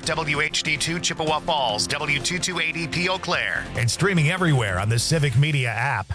WHD2 Chippewa Falls, W2280P Eau Claire. And streaming everywhere on the Civic Media app.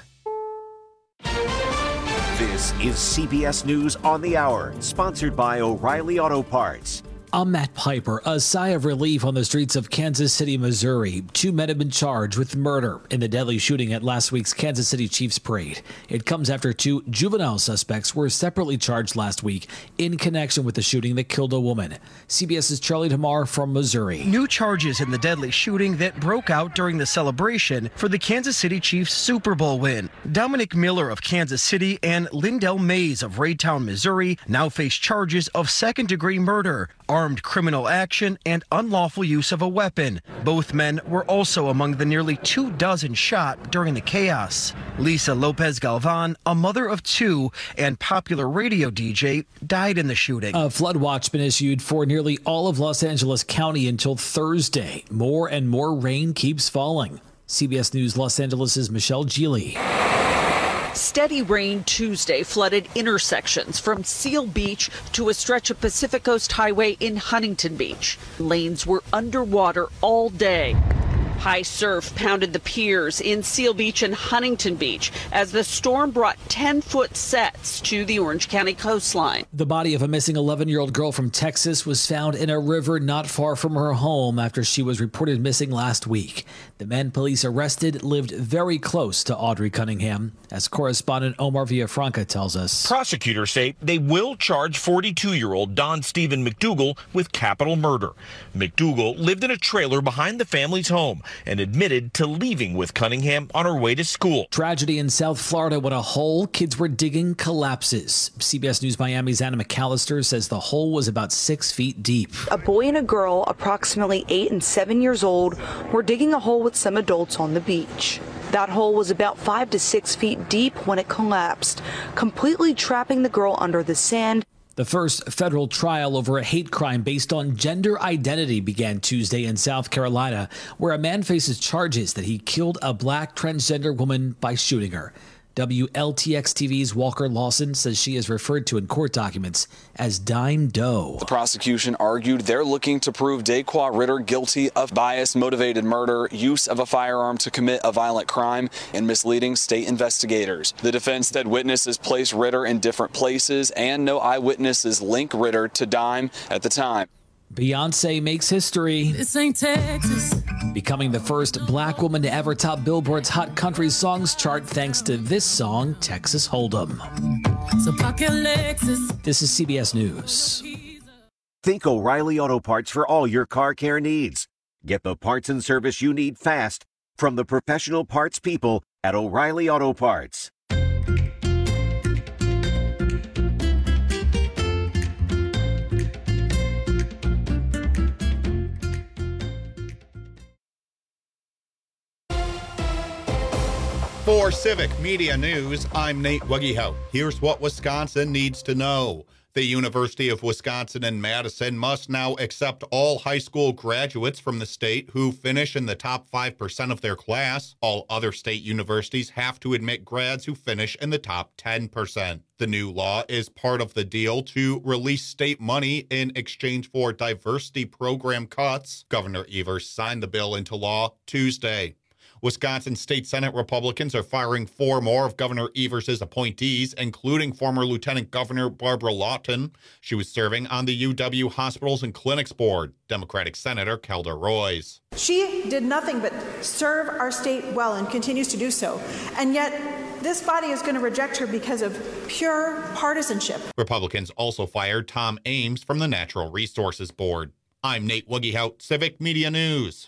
This is CBS News on the Hour, sponsored by O'Reilly Auto Parts. I'm Matt Piper. A sigh of relief on the streets of Kansas City, Missouri. 2 men have been charged with murder in the deadly shooting at last week's Kansas City Chiefs parade. It comes after 2 juvenile suspects were separately charged last week in connection with the shooting that killed a woman. CBS's Charlie Tamar from Missouri. New charges in the deadly shooting that broke out during the celebration for the Kansas City Chiefs Super Bowl win. Dominic Miller of Kansas City and Lindell Mays of Raytown, Missouri now face charges of second-degree murder, armed criminal action, and unlawful use of a weapon. Both men were also among the nearly 24 shot during the chaos. Lisa Lopez Galvan, a mother of 2 and popular radio DJ, died in the shooting. A flood watch been issued for nearly all of Los Angeles County until Thursday. More and more rain keeps falling. CBS News Los Angeles' Michelle Geely. Steady rain Tuesday flooded intersections from Seal Beach to a stretch of Pacific Coast Highway in Huntington Beach. Lanes were underwater all day. High surf pounded the piers in Seal Beach and Huntington Beach as the storm brought 10-foot sets to the Orange County coastline. The body of a missing 11-year-old girl from Texas was found in a river not far from her home after she was reported missing last week. The men police arrested lived very close to Audrey Cunningham, as correspondent Omar Villafranca tells us. Prosecutors say they will charge 42-year-old Don Stephen McDougal with capital murder. McDougal lived in a trailer behind the family's home and admitted to leaving with Cunningham on her way to school. Tragedy in South Florida when a hole kids were digging collapses. CBS News Miami's Anna McAllister says the hole was about 6 feet deep. A boy and a girl, approximately 8 and 7 years old, were digging a hole with some adults on the beach. That hole was about 5 to 6 feet deep when it collapsed, completely trapping the girl under the sand. The first federal trial over a hate crime based on gender identity began Tuesday in South Carolina, where a man faces charges that he killed a black transgender woman by shooting her. WLTX-TV's Walker Lawson says she is referred to in court documents as Dime Doe. The prosecution argued they're looking to prove Daquan Ritter guilty of bias-motivated murder, use of a firearm to commit a violent crime, and misleading state investigators. The defense said witnesses placed Ritter in different places and no eyewitnesses link Ritter to Dime at the time. Beyonce makes history. This ain't Texas. Becoming the first black woman to ever top Billboard's Hot Country Songs chart thanks to this song, Texas Hold'em. So pocket Lexus. This is CBS News. Think O'Reilly Auto Parts for all your car care needs. Get the parts and service you need fast from the professional parts people at O'Reilly Auto Parts. For Civic Media News, I'm Nate Wuggehout. Here's what Wisconsin needs to know. The University of Wisconsin in Madison must now accept all high school graduates from the state who finish in the top 5% of their class. All other state universities have to admit grads who finish in the top 10%. The new law is part of the deal to release state money in exchange for diversity program cuts. Governor Evers signed the bill into law Tuesday. Wisconsin State Senate Republicans are firing 4 more of Governor Evers' appointees, including former Lieutenant Governor Barbara Lawton. She was serving on the UW Hospitals and Clinics Board. Democratic Senator Kelda Roys. She did nothing but serve our state well and continues to do so. And yet, this body is going to reject her because of pure partisanship. Republicans also fired Tom Ames from the Natural Resources Board. I'm Nate Wuggehout, Civic Media News.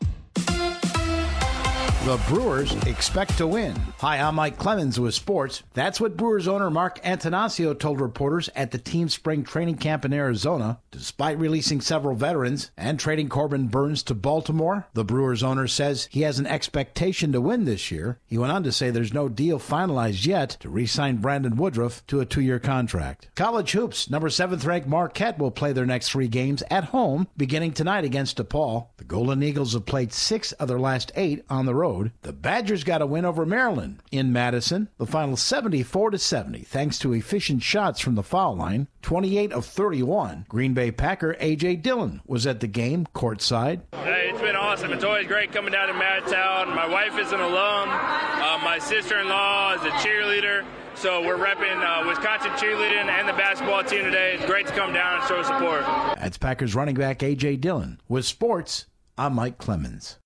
The Brewers expect to win. Hi, I'm Mike Clemens with sports. That's what Brewers owner Mark Antanasio told reporters at the team's spring training camp in Arizona. Despite releasing several veterans and trading Corbin Burns to Baltimore, the Brewers owner says he has an expectation to win this year. He went on to say there's no deal finalized yet to re-sign Brandon Woodruff to a 2-year contract. College hoops, number 7th-ranked Marquette will play their next 3 games at home beginning tonight against DePaul. The Golden Eagles have played 6 of their last 8 on the road. road. The Badgers got a win over Maryland in Madison. The final 74-70, thanks to efficient shots from the foul line. 28 of 31. Green Bay Packer A.J. Dillon was at the game, courtside. Hey, it's been awesome. It's always great coming down to Madtown. My wife is an alum. My sister-in-law is a cheerleader. So we're repping Wisconsin cheerleading and the basketball team today. It's great to come down and show support. That's Packers running back A.J. Dillon. With sports, I'm Mike Clemens.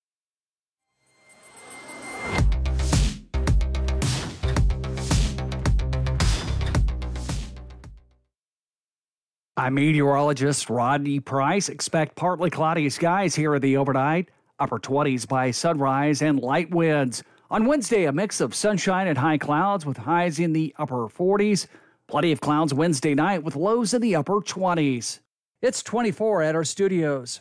I'm meteorologist Rodney Price. Expect partly cloudy skies here in the overnight. Upper 20s by sunrise and light winds. On Wednesday, a mix of sunshine and high clouds with highs in the upper 40s. Plenty of clouds Wednesday night with lows in the upper 20s. It's 24 at our studios.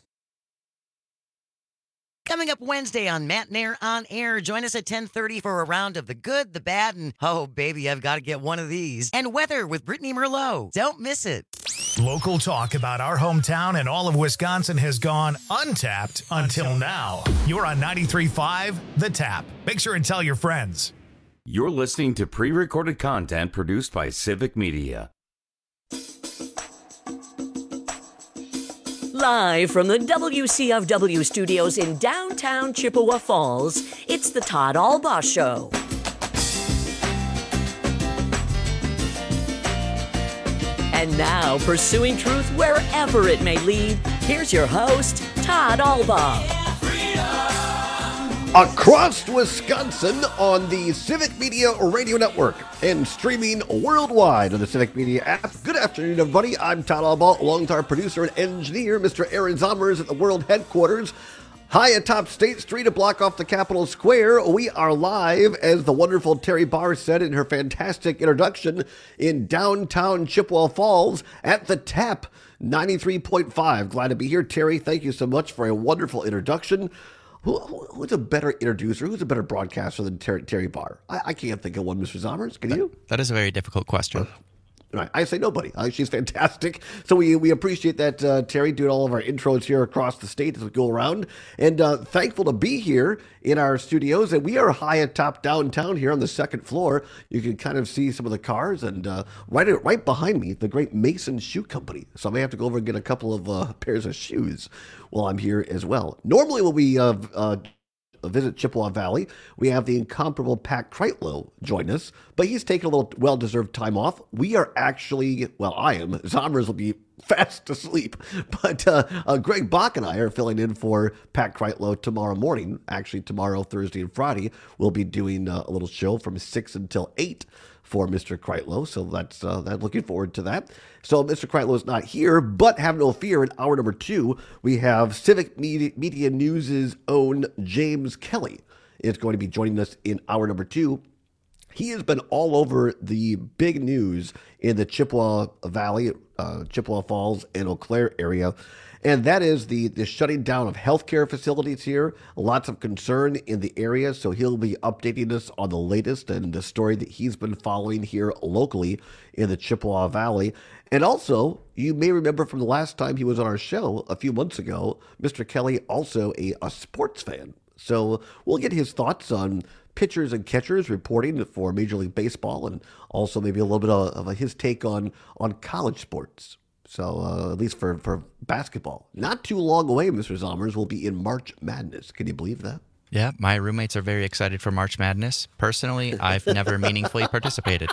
Coming up Wednesday on Matt Nair on Air. Join us at 10:30 for a round of the good, the bad, and oh, baby, I've got to get one of these. And weather with Brittany Merlot. Don't miss it. Local talk about our hometown and all of Wisconsin has gone untapped until now. You're on 93.5 The Tap. Make sure and tell your friends. You're listening to pre-recorded content produced by Civic Media. Live from the WCFW studios in downtown Chippewa Falls, it's the Todd Albaugh Show. And now, pursuing truth wherever it may lead, here's your host, Todd Albaugh. Across Wisconsin on the Civic Media Radio Network and streaming worldwide on the Civic Media app. Good afternoon, everybody. I'm Todd Albaugh, along with our producer and engineer, Mr. Aaron Zommers at the world headquarters, high atop State Street, a block off the Capitol Square. We are live, as the wonderful Terry Barr said in her fantastic introduction, in downtown Chippewa Falls at the Tap 93.5. Glad to be here, Terry. Thank you so much for a wonderful introduction. Who's a better introducer? Who's a better broadcaster than Terry Barr? I can't think of one, Mr. Zommers. Can you? That is a very difficult question. Right. I say nobody. She's fantastic. So we appreciate that, Terry, doing all of our intros here across the state as we go around. And thankful to be here in our studios. And we are high atop downtown here on the second floor. You can kind of see some of the cars. And right behind me, the great Mason Shoe Company. So I may have to go over and get a couple of pairs of shoes while I'm here as well. Normally when we visit Chippewa Valley, we have the incomparable Pat Kreitlow join us, but he's taking a little well-deserved time off. We are actually, well, I am. Zommers will be fast asleep, but Greg Bach and I are filling in for Pat Kreitlow tomorrow morning. Actually, tomorrow, Thursday and Friday, we'll be doing a little show from 6 until 8 for Mr. Kreitlow, so that's looking forward to that. So Mr. Kreitlow is not here, but have no fear. In hour number 2, we have Civic Media News' own James Kelly is going to be joining us in hour number 2. He has been all over the big news in the Chippewa Valley, Chippewa Falls, and Eau Claire area. And that is the shutting down of healthcare facilities here. Lots of concern in the area, so he'll be updating us on the latest and the story that he's been following here locally in the Chippewa Valley. And also, you may remember from the last time he was on our show a few months ago, Mr. Kelly, also a sports fan. So we'll get his thoughts on pitchers and catchers reporting for Major League Baseball, and also maybe a little bit of his take on college sports. So at least for basketball. Not too long away, Mr. Zommers, will be in March Madness. Can you believe that? Yeah, my roommates are very excited for March Madness. Personally, I've never meaningfully participated.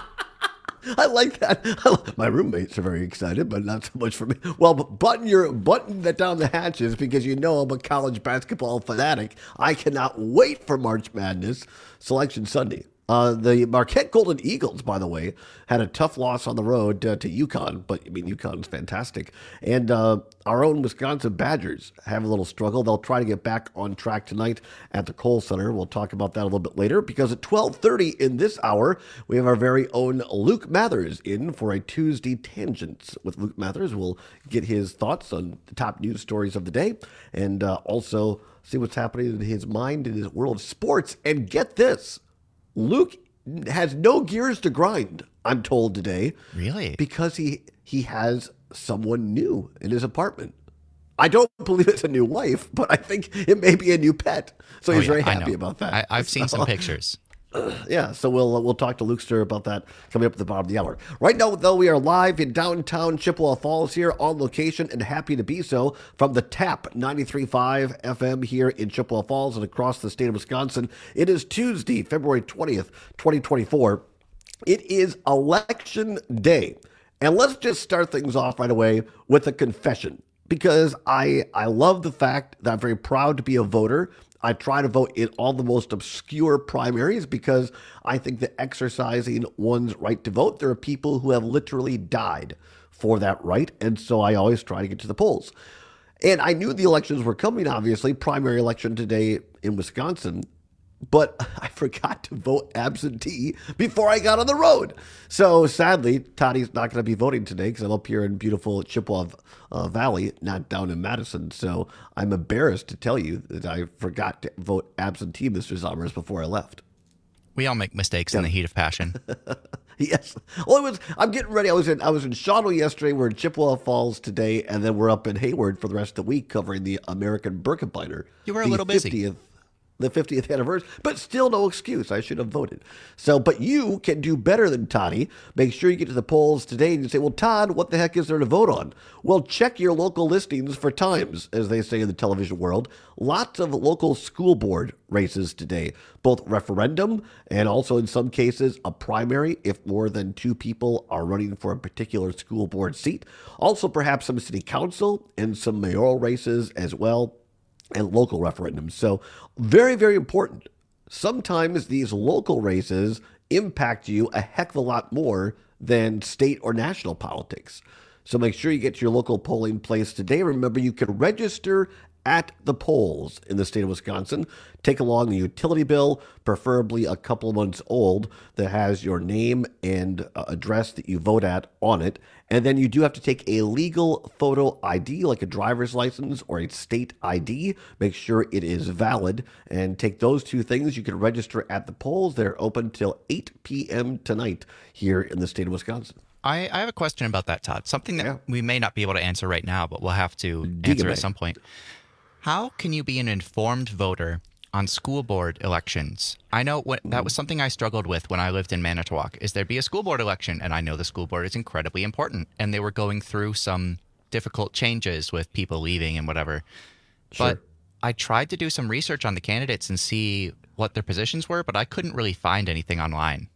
I like that. My roommates are very excited, but not so much for me. Well, but button that down the hatches, because you know I'm a college basketball fanatic. I cannot wait for March Madness Selection Sunday. The Marquette Golden Eagles, by the way, had a tough loss on the road to UConn, but I mean, UConn's fantastic. And our own Wisconsin Badgers have a little struggle. They'll try to get back on track tonight at the Kohl Center. We'll talk about that a little bit later, because at 12:30 in this hour, we have our very own Luke Mathers in for a Tuesday Tangents. With Luke Mathers, we'll get his thoughts on the top news stories of the day, and also see what's happening in his mind in his world of sports. And get this, Luke has no gears to grind, I'm told today. Really? Because he has someone new in his apartment. I don't believe it's a new wife, but I think it may be a new pet. So he's very happy about that. I've seen some pictures. Yeah, so we'll talk to Lukester about that coming up at the bottom of the hour. Right now, though, we are live in downtown Chippewa Falls here on location, and happy to be so, from the TAP 93.5 FM here in Chippewa Falls and across the state of Wisconsin. It is Tuesday, February 20th, 2024. It is Election Day. And let's just start things off right away with a confession, because I love the fact that I'm very proud to be a voter. I try to vote in all the most obscure primaries because I think that exercising one's right to vote, there are people who have literally died for that right. And so I always try to get to the polls. And I knew the elections were coming, obviously, primary election today in Wisconsin, but I forgot to vote absentee before I got on the road. So sadly, Toddy's not going to be voting today because I'm up here in beautiful Chippewa Valley, not down in Madison. So I'm embarrassed to tell you that I forgot to vote absentee, Mr. Zommers, before I left. We all make mistakes in the heat of passion. Yes. Well, I'm getting ready. I was in Shawano yesterday. We're in Chippewa Falls today, and then we're up in Hayward for the rest of the week covering the American Birkebeiner. You were a little busy. The 50th anniversary, but still no excuse. I should have voted. So, but you can do better than Toddy. Make sure you get to the polls today and you say, well, Todd, what the heck is there to vote on? Well, check your local listings for times, as they say in the television world. Lots of local school board races today, both referendum and also in some cases a primary if more than 2 people are running for a particular school board seat. Also perhaps some city council and some mayoral races as well, and local referendums. So very, very important. Sometimes these local races impact you a heck of a lot more than state or national politics. So make sure you get to your local polling place today. Remember, you can register at the polls in the state of Wisconsin. Take along a utility bill, preferably a couple of months old, that has your name and address that you vote at on it. And then you do have to take a legal photo ID, like a driver's license or a state ID. Make sure it is valid and take those 2 things. You can register at the polls. They're open till 8 p.m. tonight here in the state of Wisconsin. I have a question about that, Todd. Something that we may not be able to answer right now, but we'll have to answer at some point. How can you be an informed voter on school board elections? I know that was something I struggled with when I lived in Manitowoc, is there'd be a school board election, and I know the school board is incredibly important, and they were going through some difficult changes with people leaving and whatever. Sure. But I tried to do some research on the candidates and see what their positions were, but I couldn't really find anything online.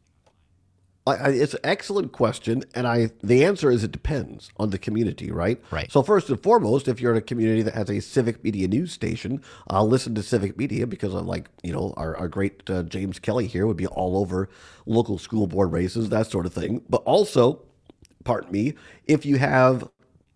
It's an excellent question, and the answer is it depends on the community, right? Right. So first and foremost, if you're in a community that has a civic media news station, listen to civic media because our great James Kelly here would be all over local school board races, that sort of thing. But also, pardon me, if you have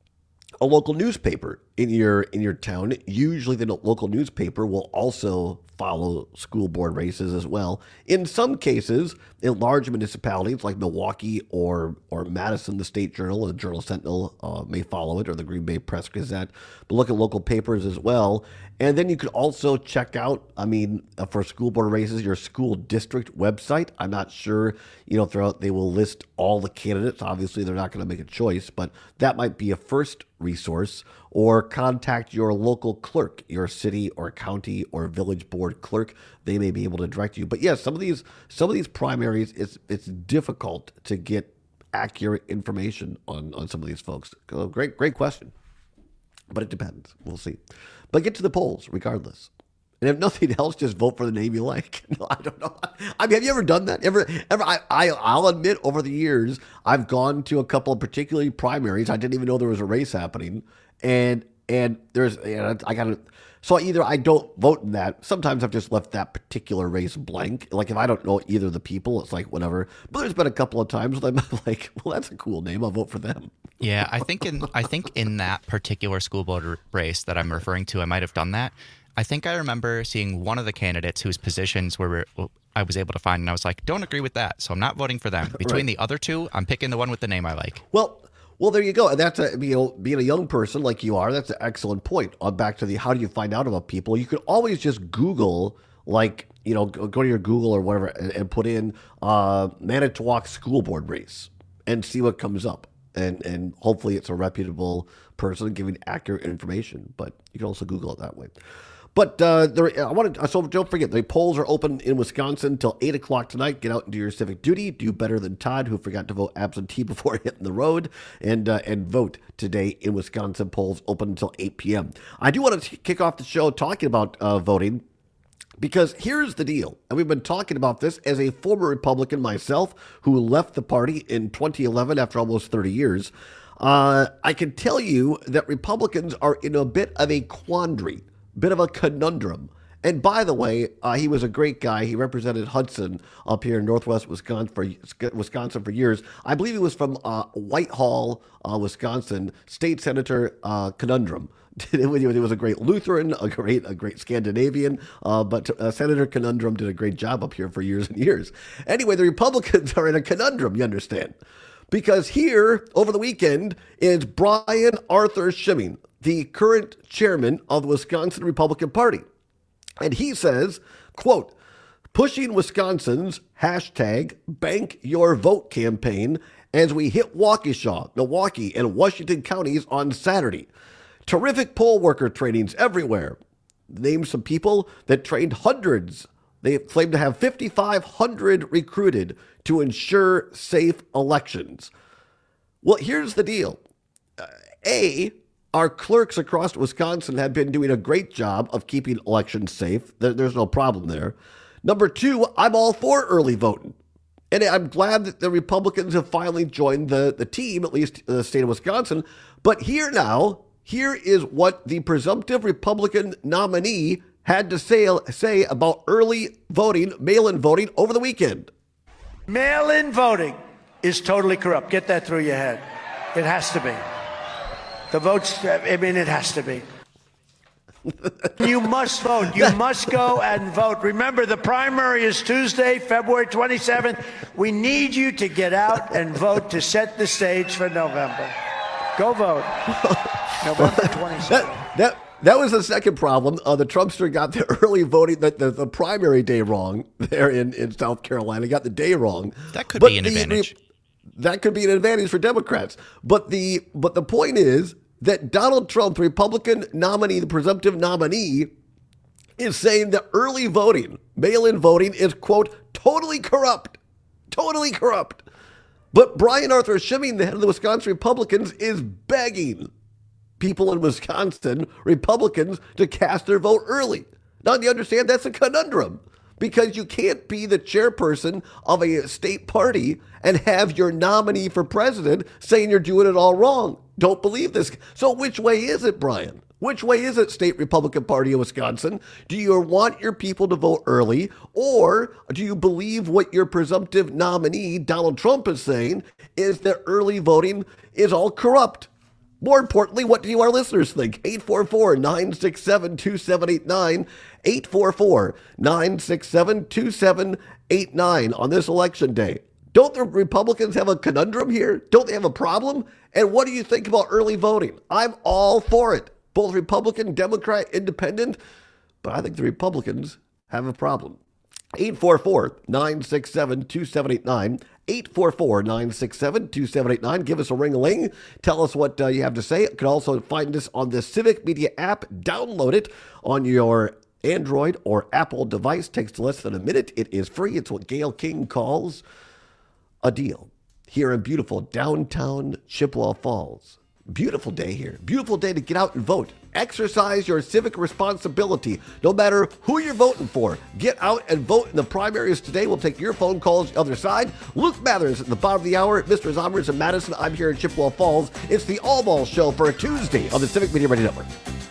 a local newspaper in your town, usually the local newspaper will also follow school board races as well. In some cases, in large municipalities like Milwaukee or Madison, the State Journal, the Journal Sentinel may follow it, or the Green Bay Press Gazette. But look at local papers as well. And then you could also check out, for school board races, your school district website. I'm not sure, throughout they will list all the candidates. Obviously, they're not going to make a choice, but that might be a first resource. Or contact your local clerk, your city or county or village board clerk. They may be able to direct you. But yes, some of these primaries, it's difficult to get accurate information on some of these folks. Great question. But it depends. We'll see. But get to the polls regardless. And if nothing else, just vote for the name you like. No, I don't know. Have you ever done that? Ever? I'll admit, over the years, I've gone to a couple of particularly primaries. I didn't even know there was a race happening. And so either I don't vote in that. Sometimes I've just left that particular race blank. Like if I don't know either of the people, it's like whatever. But there's been a couple of times when I'm like, well, that's a cool name. I'll vote for them. Yeah, I think in that particular school board race that I'm referring to, I might have done that. I think I remember seeing one of the candidates whose positions I was able to find, and I was like, don't agree with that, so I'm not voting for them. Between the other 2, I'm picking the one with the name I like. Well, there you go. And that's being a young person like you are, that's an excellent point. Back to how do you find out about people? You could always just Google, go to your Google or whatever and put in Manitowoc school board race and see what comes up. and hopefully it's a reputable person giving accurate information. But you can also Google it that way. But so don't forget, the polls are open in Wisconsin until 8 o'clock tonight. Get out and do your civic duty. Do better than Todd, who forgot to vote absentee before hitting the road, and vote today in Wisconsin. Polls open until 8 p.m. I do want to kick off the show talking about voting, because here's the deal. And we've been talking about this as a former Republican myself who left the party in 2011 after almost 30 years. I can tell you that Republicans are in a bit of a quandary. Bit of a conundrum. And by the way, he was a great guy. He represented Hudson up here in northwest Wisconsin for years. I believe he was from Whitehall, Wisconsin, State Senator Conundrum. He was a great Lutheran, a great Scandinavian, but Senator Conundrum did a great job up here for years and years. Anyway, the Republicans are in a conundrum, you understand. Because here, over the weekend, is Brian Arthur Schimming, the current chairman of the Wisconsin Republican Party. And he says, quote, pushing Wisconsin's #BankYourVote campaign as we hit Waukesha, Milwaukee, and Washington counties on Saturday. Terrific poll worker trainings everywhere. Name some people that trained hundreds. They claim to have 5,500 recruited to ensure safe elections. Well, here's the deal. Our clerks across Wisconsin have been doing a great job of keeping elections safe. There's no problem there. Number two, I'm all for early voting. And I'm glad that the Republicans have finally joined the team, at least in the state of Wisconsin. But here is what the presumptive Republican nominee had to say about early voting, mail-in voting over the weekend. Mail-in voting is totally corrupt. Get that through your head. It has to be. The votes, it has to be. You must vote. You must go and vote. Remember, the primary is Tuesday, February 27th. We need you to get out and vote to set the stage for November. Go vote. November 27th. That was the second problem. The Trumpster got the early voting, the primary day wrong there in South Carolina. Got the day wrong. That could be an advantage. That could be an advantage for Democrats. But the point is that Donald Trump, the Republican nominee, the presumptive nominee, is saying that early voting, mail-in voting, is, quote, totally corrupt. Totally corrupt. But Brian Arthur Schimming, the head of the Wisconsin Republicans, is begging people in Wisconsin, Republicans, to cast their vote early. Now, do you understand? That's a conundrum. Because you can't be the chairperson of a state party and have your nominee for president saying you're doing it all wrong. Don't believe this. So which way is it, Brian? Which way is it, State Republican Party of Wisconsin? Do you want your people to vote early, or do you believe what your presumptive nominee, Donald Trump, is saying, is that early voting is all corrupt? More importantly, what do our listeners think? 844-967-2789, 844-967-2789 on this election day. Don't the Republicans have a conundrum here? Don't they have a problem? And what do you think about early voting? I'm all for it. Both Republican, Democrat, Independent, but I think the Republicans have a problem. 844-967-2789, 844-967-2789. Give us a ring-a-ling. Tell us what you have to say. You can also find us on the Civic Media app. Download it on your Android or Apple device. Takes less than a minute. It is free. It's what Gayle King calls a deal here in beautiful downtown Chippewa Falls. Beautiful day here. Beautiful day to get out and vote. Exercise your civic responsibility. No matter who you're voting for, get out and vote in the primaries today. We'll take your phone calls the other side. Luke Mathers at the bottom of the hour. Mr. Zomers and Madison. I'm here in Chippewa Falls. It's the All Ball Show for a Tuesday on the Civic Media Radio Network.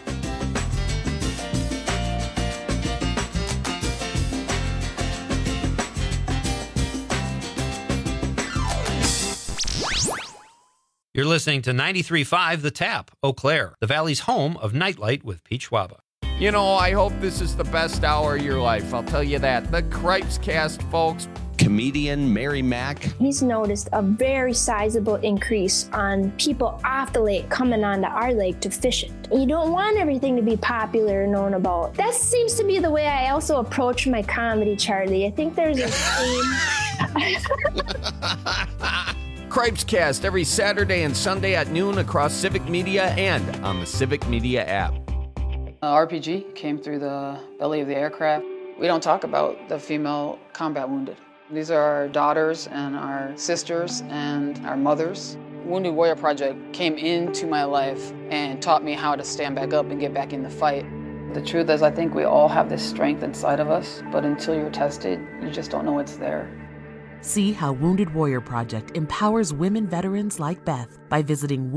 You're listening to 93.5 The Tap, Eau Claire, the Valley's home of Nightlight with Pete Schwaba. You know, I hope this is the best hour of your life. I'll tell you that. The Cripes Cast, folks. Comedian Mary Mack. He's noticed a very sizable increase on people off the lake coming onto our lake to fish it. You don't want everything to be popular and known about. That seems to be the way I also approach my comedy, Charlie. I think there's a theme. Cripes Cast every Saturday and Sunday at noon across Civic Media and on the Civic Media app. RPG came through the belly of the aircraft. We don't talk about the female combat wounded. These are our daughters and our sisters and our mothers. Wounded Warrior Project came into my life and taught me how to stand back up and get back in the fight. The truth is, I think we all have this strength inside of us, but until you're tested, you just don't know it's there. See how Wounded Warrior Project empowers women veterans like Beth by visiting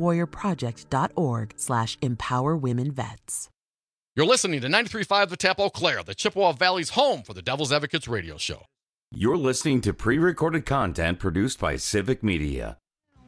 woundedwarriorproject.org/empowerwomenvets. You're listening to 93.5 The Tap Eau Claire, the Chippewa Valley's home for the Devil's Advocates radio show. You're listening to pre-recorded content produced by Civic Media.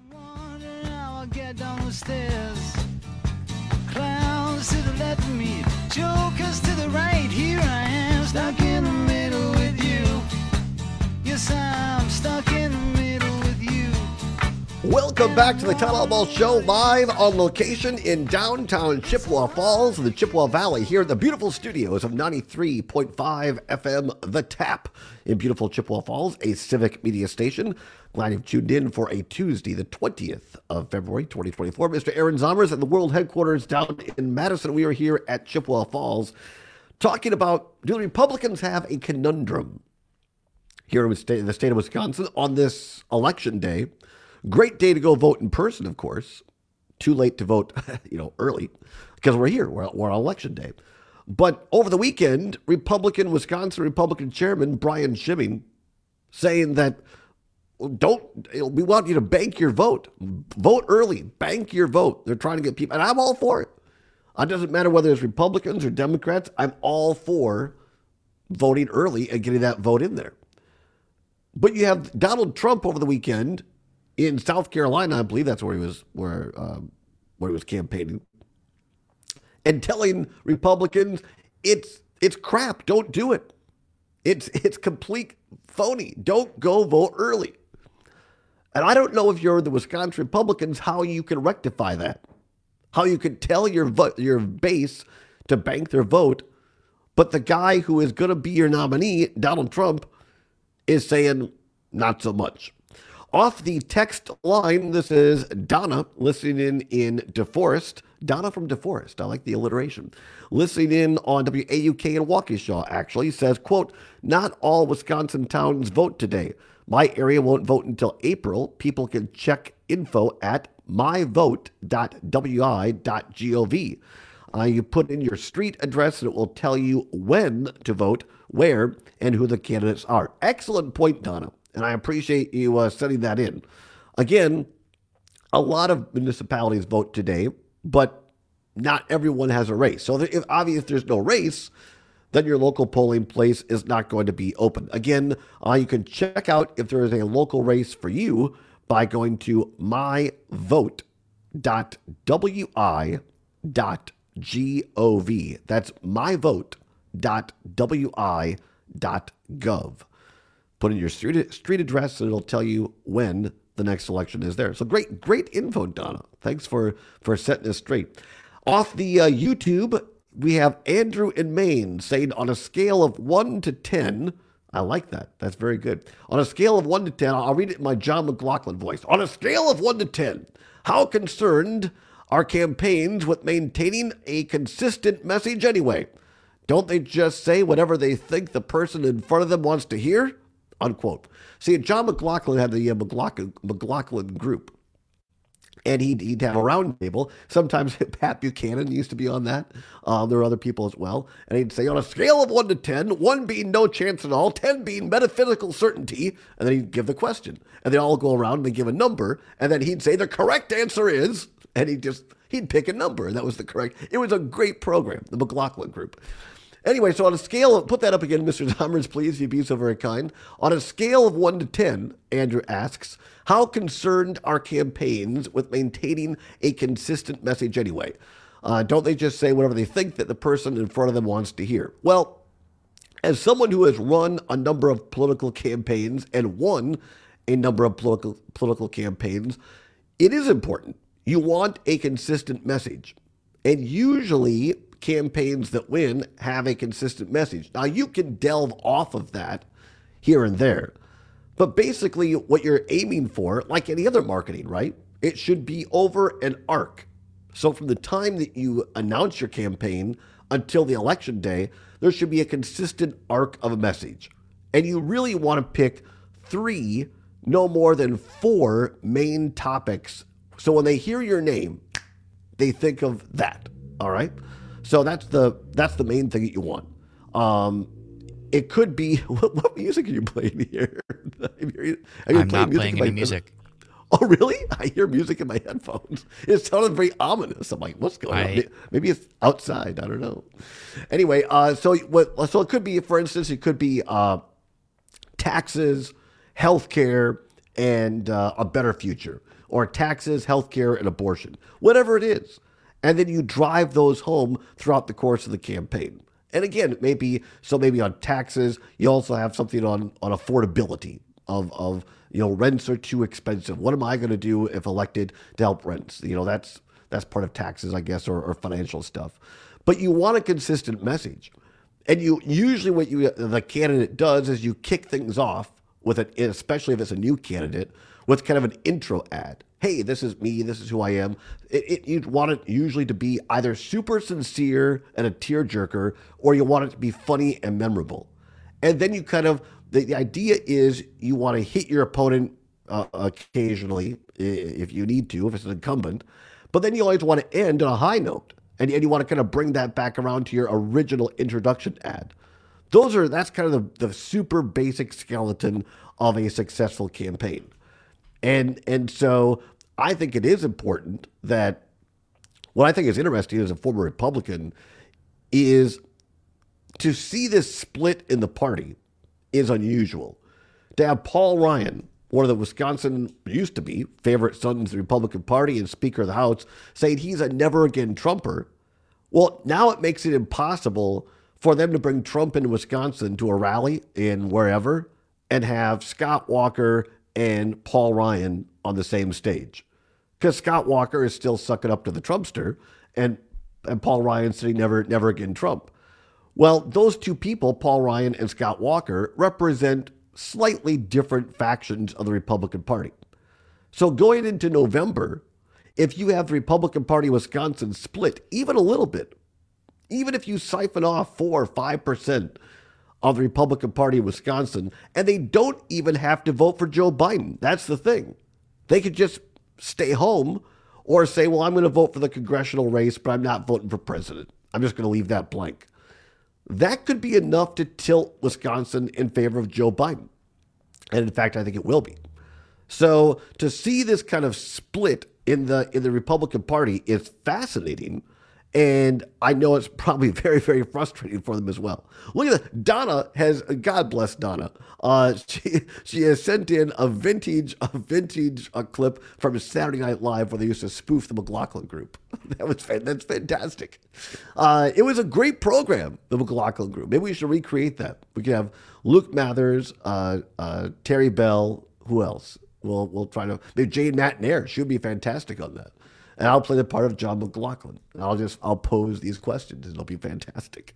Clowns to the left of me, jokers to the right. Here I am, stuck in the middle with you. Yes, I'm stuck in the middle with you. Welcome back to the Todd Albaugh Show, live on location in downtown Chippewa Falls, in the Chippewa Valley, here in the beautiful studios of 93.5 FM The Tap in beautiful Chippewa Falls, a Civic Media station. Glad you've tuned in for a Tuesday, the 20th of February, 2024. Mr. Aaron Zomers at the world headquarters down in Madison. We are here at Chippewa Falls talking about, do the Republicans have a conundrum here in the state of Wisconsin on this election day? Great day to go vote in person, of course. Too late to vote, early, because we're here. We're on election day. But over the weekend, Wisconsin Republican Chairman Brian Schimming saying that we want you to bank your vote. Vote early. Bank your vote. They're trying to get people, and I'm all for it. It doesn't matter whether it's Republicans or Democrats. I'm all for voting early and getting that vote in there. But you have Donald Trump over the weekend in South Carolina, I believe that's where he was campaigning, and telling Republicans it's crap. Don't do it. It's complete phony. Don't go vote early. And I don't know if you're the Wisconsin Republicans how you can rectify that, how you can tell your base to bank their vote, but the guy who is going to be your nominee, Donald Trump, is saying not so much. Off the text line, this is Donna listening in DeForest. Donna from DeForest. I like the alliteration. Listening in on WAUK in Waukesha, actually, says, quote, not all Wisconsin towns vote today. My area won't vote until April. People can check info at myvote.wi.gov. You put in your street address and it will tell you when to vote, where, and who the candidates are. Excellent point, Donna. And I appreciate you sending that in. Again, a lot of municipalities vote today, but not everyone has a race. So if there's no race, then your local polling place is not going to be open. Again, you can check out if there is a local race for you by going to myvote.wi.gov. That's myvote.wi.gov. Put in your street address, and it'll tell you when the next election is there. So great info, Donna. Thanks for setting this straight. Off the YouTube, we have Andrew in Maine saying on a scale of 1 to 10, I like that. That's very good. On a scale of 1 to 10, I'll read it in my John McLaughlin voice. On a scale of 1 to 10, how concerned are campaigns with maintaining a consistent message anyway? Don't they just say whatever they think the person in front of them wants to hear? Unquote. See, John McLaughlin had the McLaughlin group, and he'd have a round table. Sometimes Pat Buchanan used to be on that. There are other people as well. And he'd say, on a scale of 1 to 10, 1 being no chance at all, 10 being metaphysical certainty, and then he'd give the question. And they'd all go around and they'd give a number, and then he'd say, the correct answer is, and he'd pick a number, and that was the correct. It was a great program, the McLaughlin group. Anyway, so on a scale of, put that up again, Mr. Zomers, please, if you'd be so very kind. On a scale of 1 to 10, Andrew asks, how concerned are campaigns with maintaining a consistent message anyway? Don't they just say whatever they think that the person in front of them wants to hear? Well, as someone who has run a number of political campaigns and won a number of political campaigns, it is important. You want a consistent message. And usually campaigns that win have a consistent message. Now, you can delve off of that here and there, But basically what you're aiming for, like any other marketing, right? It should be over an arc. So from the time that you announce your campaign until the election day, there should be a consistent arc of a message. And you really want to pick 3, no more than 4 main topics. So when they hear your name, they think of that. All right. So that's the main thing that you want. It could be, what music are you playing here? I'm not playing any music. Oh, really? I hear music in my headphones. It sounded very ominous. I'm like, what's going on? Maybe it's outside. I don't know. Anyway, so it could be, for instance, it could be taxes, healthcare, and a better future, or taxes, healthcare, and abortion, whatever it is. And then you drive those home throughout the course of the campaign. And again, maybe on taxes, you also have something on affordability of rents are too expensive. What am I going to do if elected to help rents? That's part of taxes, I guess, or financial stuff. But you want a consistent message. And you usually what the candidate does is you kick things off with it, especially if it's a new candidate, with kind of an intro ad. Hey, this is me. This is who I am. You'd want it usually to be either super sincere and a tearjerker, or you want it to be funny and memorable. And then you kind of, the idea is you want to hit your opponent occasionally if you need to, if it's an incumbent. But then you always want to end on a high note. And you want to kind of bring that back around to your original introduction ad. That's kind of the super basic skeleton of a successful campaign. And so I think it is important that what I think is interesting as a former Republican is to see this split in the party is unusual. To have Paul Ryan, one of the Wisconsin used to be favorite sons of the Republican Party and Speaker of the House, saying he's a never again Trumper. Well, now it makes it impossible for them to bring Trump into Wisconsin to a rally in wherever and have Scott Walker and Paul Ryan on the same stage. Because Scott Walker is still sucking up to the Trumpster and Paul Ryan saying never again Trump. Well, those two people, Paul Ryan and Scott Walker, represent slightly different factions of the Republican Party. So going into November, if you have the Republican Party of Wisconsin split even a little bit, even if you siphon off 4 or 5% of the Republican Party of Wisconsin, and they don't even have to vote for Joe Biden. That's the thing. They could just stay home or say, well, I'm going to vote for the congressional race, but I'm not voting for president. I'm just going to leave that blank. That could be enough to tilt Wisconsin in favor of Joe Biden. And in fact, I think it will be. So to see this kind of split in the Republican Party is fascinating. And I know it's probably very, very frustrating for them as well. Look at that. Donna has, God bless Donna. She has sent in a vintage clip from Saturday Night Live where they used to spoof the McLaughlin Group. That's fantastic. It was a great program, the McLaughlin Group. Maybe we should recreate that. We could have Luke Mathers, Terry Bell. Who else? We'll try to, maybe Jane McNair. She would be fantastic on that. And I'll play the part of John McLaughlin. And I'll pose these questions, and it'll be fantastic.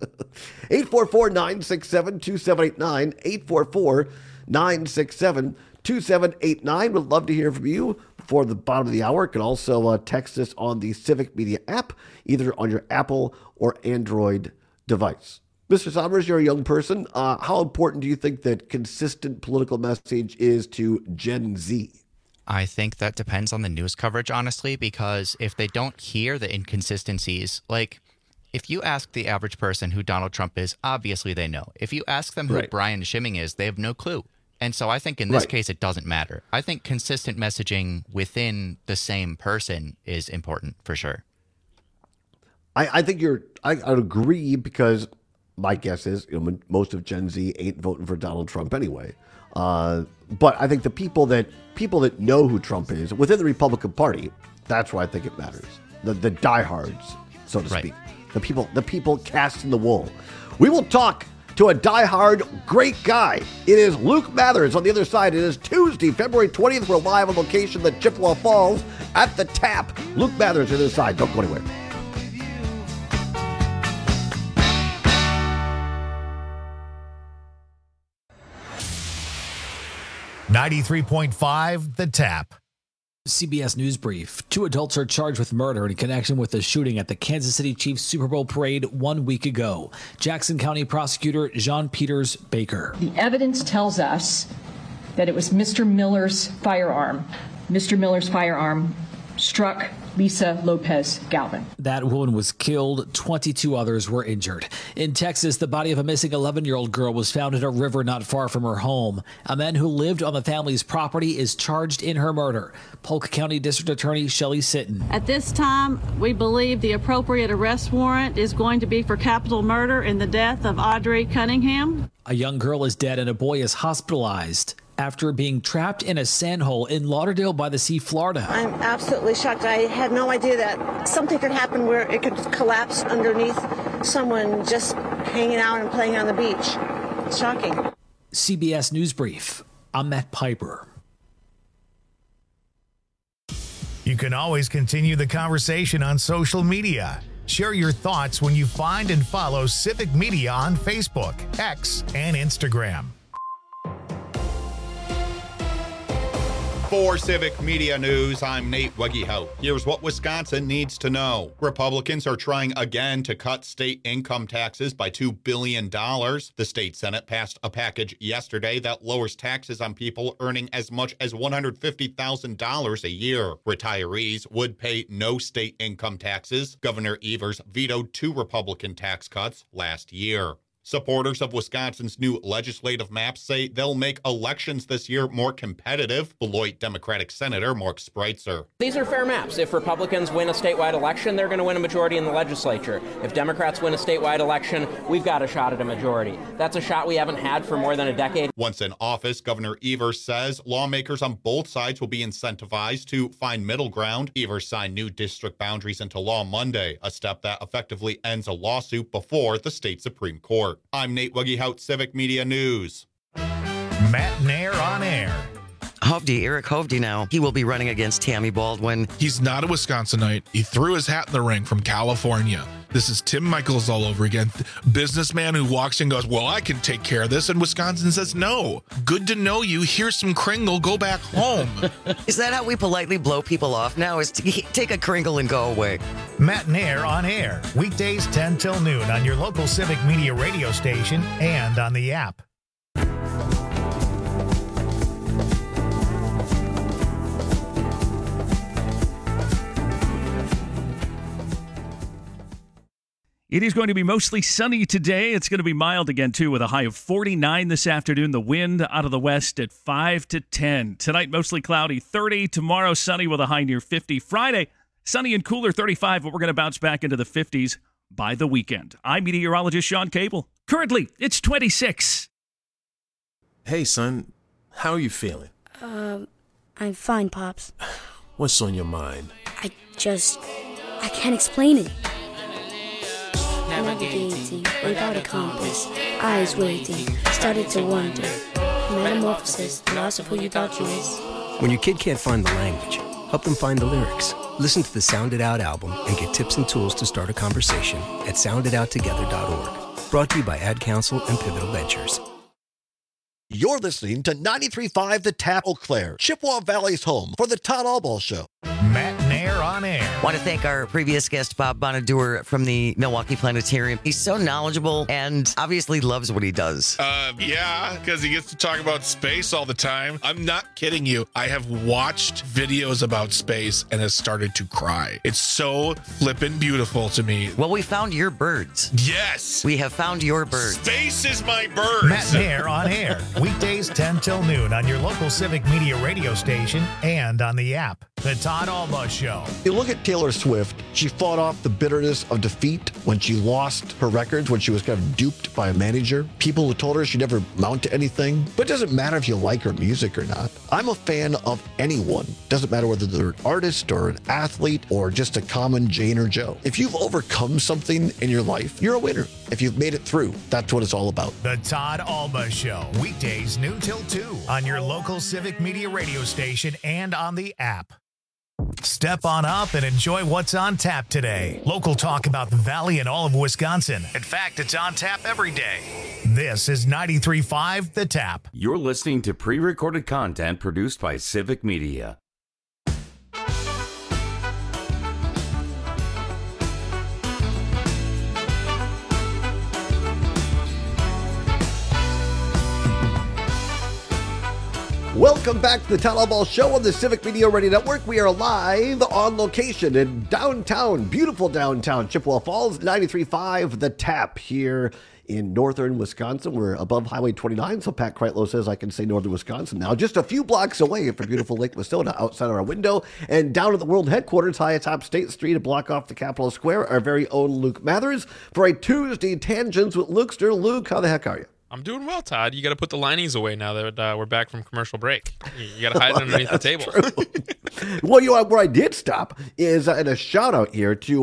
844-967-2789. 844-967-2789. Would love to hear from you before the bottom of the hour. You can also text us on the Civic Media app, either on your Apple or Android device. Mr. Somers, you're a young person. How important do you think that consistent political message is to Gen Z? I think that depends on the news coverage, honestly, because if they don't hear the inconsistencies, like if you ask the average person who Donald Trump is, obviously they know. If you ask them who Brian Schimming is, they have no clue. And so I think in this case, it doesn't matter. I think consistent messaging within the same person is important for sure. I think I agree, because my guess is most of Gen Z ain't voting for Donald Trump anyway. But I think the people that know who Trump is within the Republican Party, that's where I think it matters. The diehards, so to speak. The people cast in the wool. We will talk to a diehard great guy. It is Luke Mathers on the other side. It is Tuesday, February 20th. We're live on location at Chippewa Falls at the Tap. Luke Mathers on the other side. Don't go anywhere. 93.5 The Tap. CBS News Brief. 2 adults are charged with murder in connection with the shooting at the Kansas City Chiefs Super Bowl parade 1 week ago. Jackson County Prosecutor Jean Peters Baker. The evidence tells us that it was Mr. Miller's firearm. Mr. Miller's firearm struck Lisa Lopez Galvin. That woman was killed. 22 others were injured. In Texas, the body of a missing 11-year-old girl was found in a river not far from her home. A man who lived on the family's property is charged in her murder. Polk County District Attorney Shelley Sitton. At this time, we believe the appropriate arrest warrant is going to be for capital murder in the death of Audrey Cunningham. A young girl is dead and a boy is hospitalized after being trapped in a sand hole in Lauderdale by the Sea, Florida. I'm absolutely shocked. I had no idea that something could happen where it could collapse underneath someone just hanging out and playing on the beach. It's shocking. CBS News Brief. I'm Matt Piper. You can always continue the conversation on social media. Share your thoughts when you find and follow Civic Media on Facebook, X, and Instagram. For Civic Media News, I'm Nate Wegehout. Here's what Wisconsin needs to know. Republicans are trying again to cut state income taxes by $2 billion. The state Senate passed a package yesterday that lowers taxes on people earning as much as $150,000 a year. Retirees would pay no state income taxes. Governor Evers vetoed 2 Republican tax cuts last year. Supporters of Wisconsin's new legislative map say they'll make elections this year more competitive. Beloit Democratic Senator Mark Spreitzer. These are fair maps. If Republicans win a statewide election, they're going to win a majority in the legislature. If Democrats win a statewide election, we've got a shot at a majority. That's a shot we haven't had for more than a decade. Once in office, Governor Evers says lawmakers on both sides will be incentivized to find middle ground. Evers signed new district boundaries into law Monday, a step that effectively ends a lawsuit before the state Supreme Court. I'm Nate Wegehout, Civic Media News. Matt Nair on air. Eric Hovde now. He will be running against Tammy Baldwin. He's not a Wisconsinite. He threw his hat in the ring from California. This is Tim Michaels all over again. Businessman who walks in and goes, well, I can take care of this. And Wisconsin says, no. Good to know you. Here's some Kringle. Go back home. Is that how we politely blow people off now? Is take a Kringle and go away? Matt Nair on air. Weekdays 10 till noon on your local Civic Media radio station and on the app. It is going to be mostly sunny today. It's going to be mild again, too, with a high of 49 this afternoon. The wind out of the west at 5 to 10. Tonight, mostly cloudy, 30. Tomorrow, sunny with a high near 50. Friday, sunny and cooler, 35, but we're going to bounce back into the 50s by the weekend. I'm meteorologist Sean Cable. Currently, it's 26. Hey, son. How are you feeling? I'm fine, Pops. What's on your mind? I can't explain it. Navigating without a compass, eyes waiting, started to wonder. Metamorphosis, the loss of who you thought you was. When your kid can't find the language, help them find the lyrics. Listen to the Sound It Out album and get tips and tools to start a conversation at sounditouttogether.org. Brought to you by Ad Council and Pivotal Ventures. You're listening to 93.5 The Tap, Eau Claire, Chippewa Valley's home for the Todd Albaugh Show. Matt Nair on air. Want to thank our previous guest, Bob Bonadur from the Milwaukee Planetarium. He's so knowledgeable and obviously loves what he does. Yeah, because he gets to talk about space all the time. I'm not kidding you. I have watched videos about space and has started to cry. It's so flippin' beautiful to me. Well, we found your birds. Yes. We have found your birds. Space is my bird. Matt Nair on air. Weekdays 10 till noon on your local Civic Media radio station and on the app. The Todd Albaugh Show. You look at Taylor Swift, she fought off the bitterness of defeat when she lost her records, when she was kind of duped by a manager. People who told her she'd never amount to anything. But it doesn't matter if you like her music or not. I'm a fan of anyone. Doesn't matter whether they're an artist or an athlete or just a common Jane or Joe. If you've overcome something in your life, you're a winner. If you've made it through, that's what it's all about. The Todd Albaugh Show. Weekdays noon till 2 on your local Civic Media radio station and on the app. Step on up and enjoy what's on tap today. Local talk about the Valley and all of Wisconsin. In fact, it's on tap every day. This is 93.5 The Tap. You're listening to pre-recorded content produced by Civic Media. Welcome back to the Town Hall Ball Show on the Civic Media Radio Network. We are live on location in downtown, beautiful downtown Chippewa Falls, 93.5 The Tap here in northern Wisconsin. We're above Highway 29, so Pat Kreitlow says I can say northern Wisconsin now. Just a few blocks away from beautiful Lake Wissota outside of our window. And down at the world headquarters, high atop State Street, a block off the Capitol Square, our very own Luke Mathers for a Tuesday Tangents with Lukester. Luke, how the heck are you? I'm doing well, Todd. You got to put the linings away now that we're back from commercial break. You got to hide it underneath the table. Well, you know, where I did stop is in a shout out here to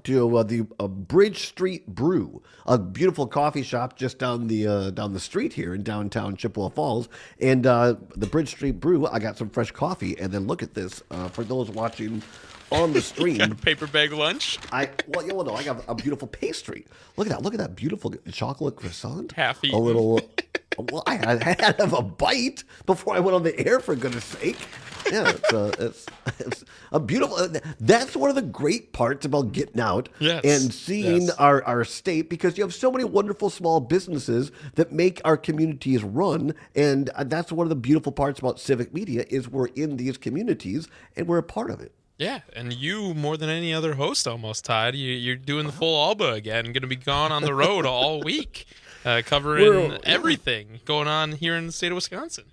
the Bridge Street Brew, a beautiful coffee shop just down the street here in downtown Chippewa Falls. And the Bridge Street Brew, I got some fresh coffee, and then look at this for those watching on the stream. Got a paper bag lunch. I got a beautiful pastry. Look at that beautiful chocolate croissant. Half eaten. A little. Well, I had to have a bite before I went on the air, for goodness sake. Yeah, it's a beautiful. That's one of the great parts about getting out and seeing our state, because you have so many wonderful small businesses that make our communities run, and that's one of the beautiful parts about Civic Media is we're in these communities and we're a part of it. Yeah, and you, more than any other host almost, Todd, you're doing the full Alba again, going to be gone on the road all week, covering everything going on here in the state of Wisconsin.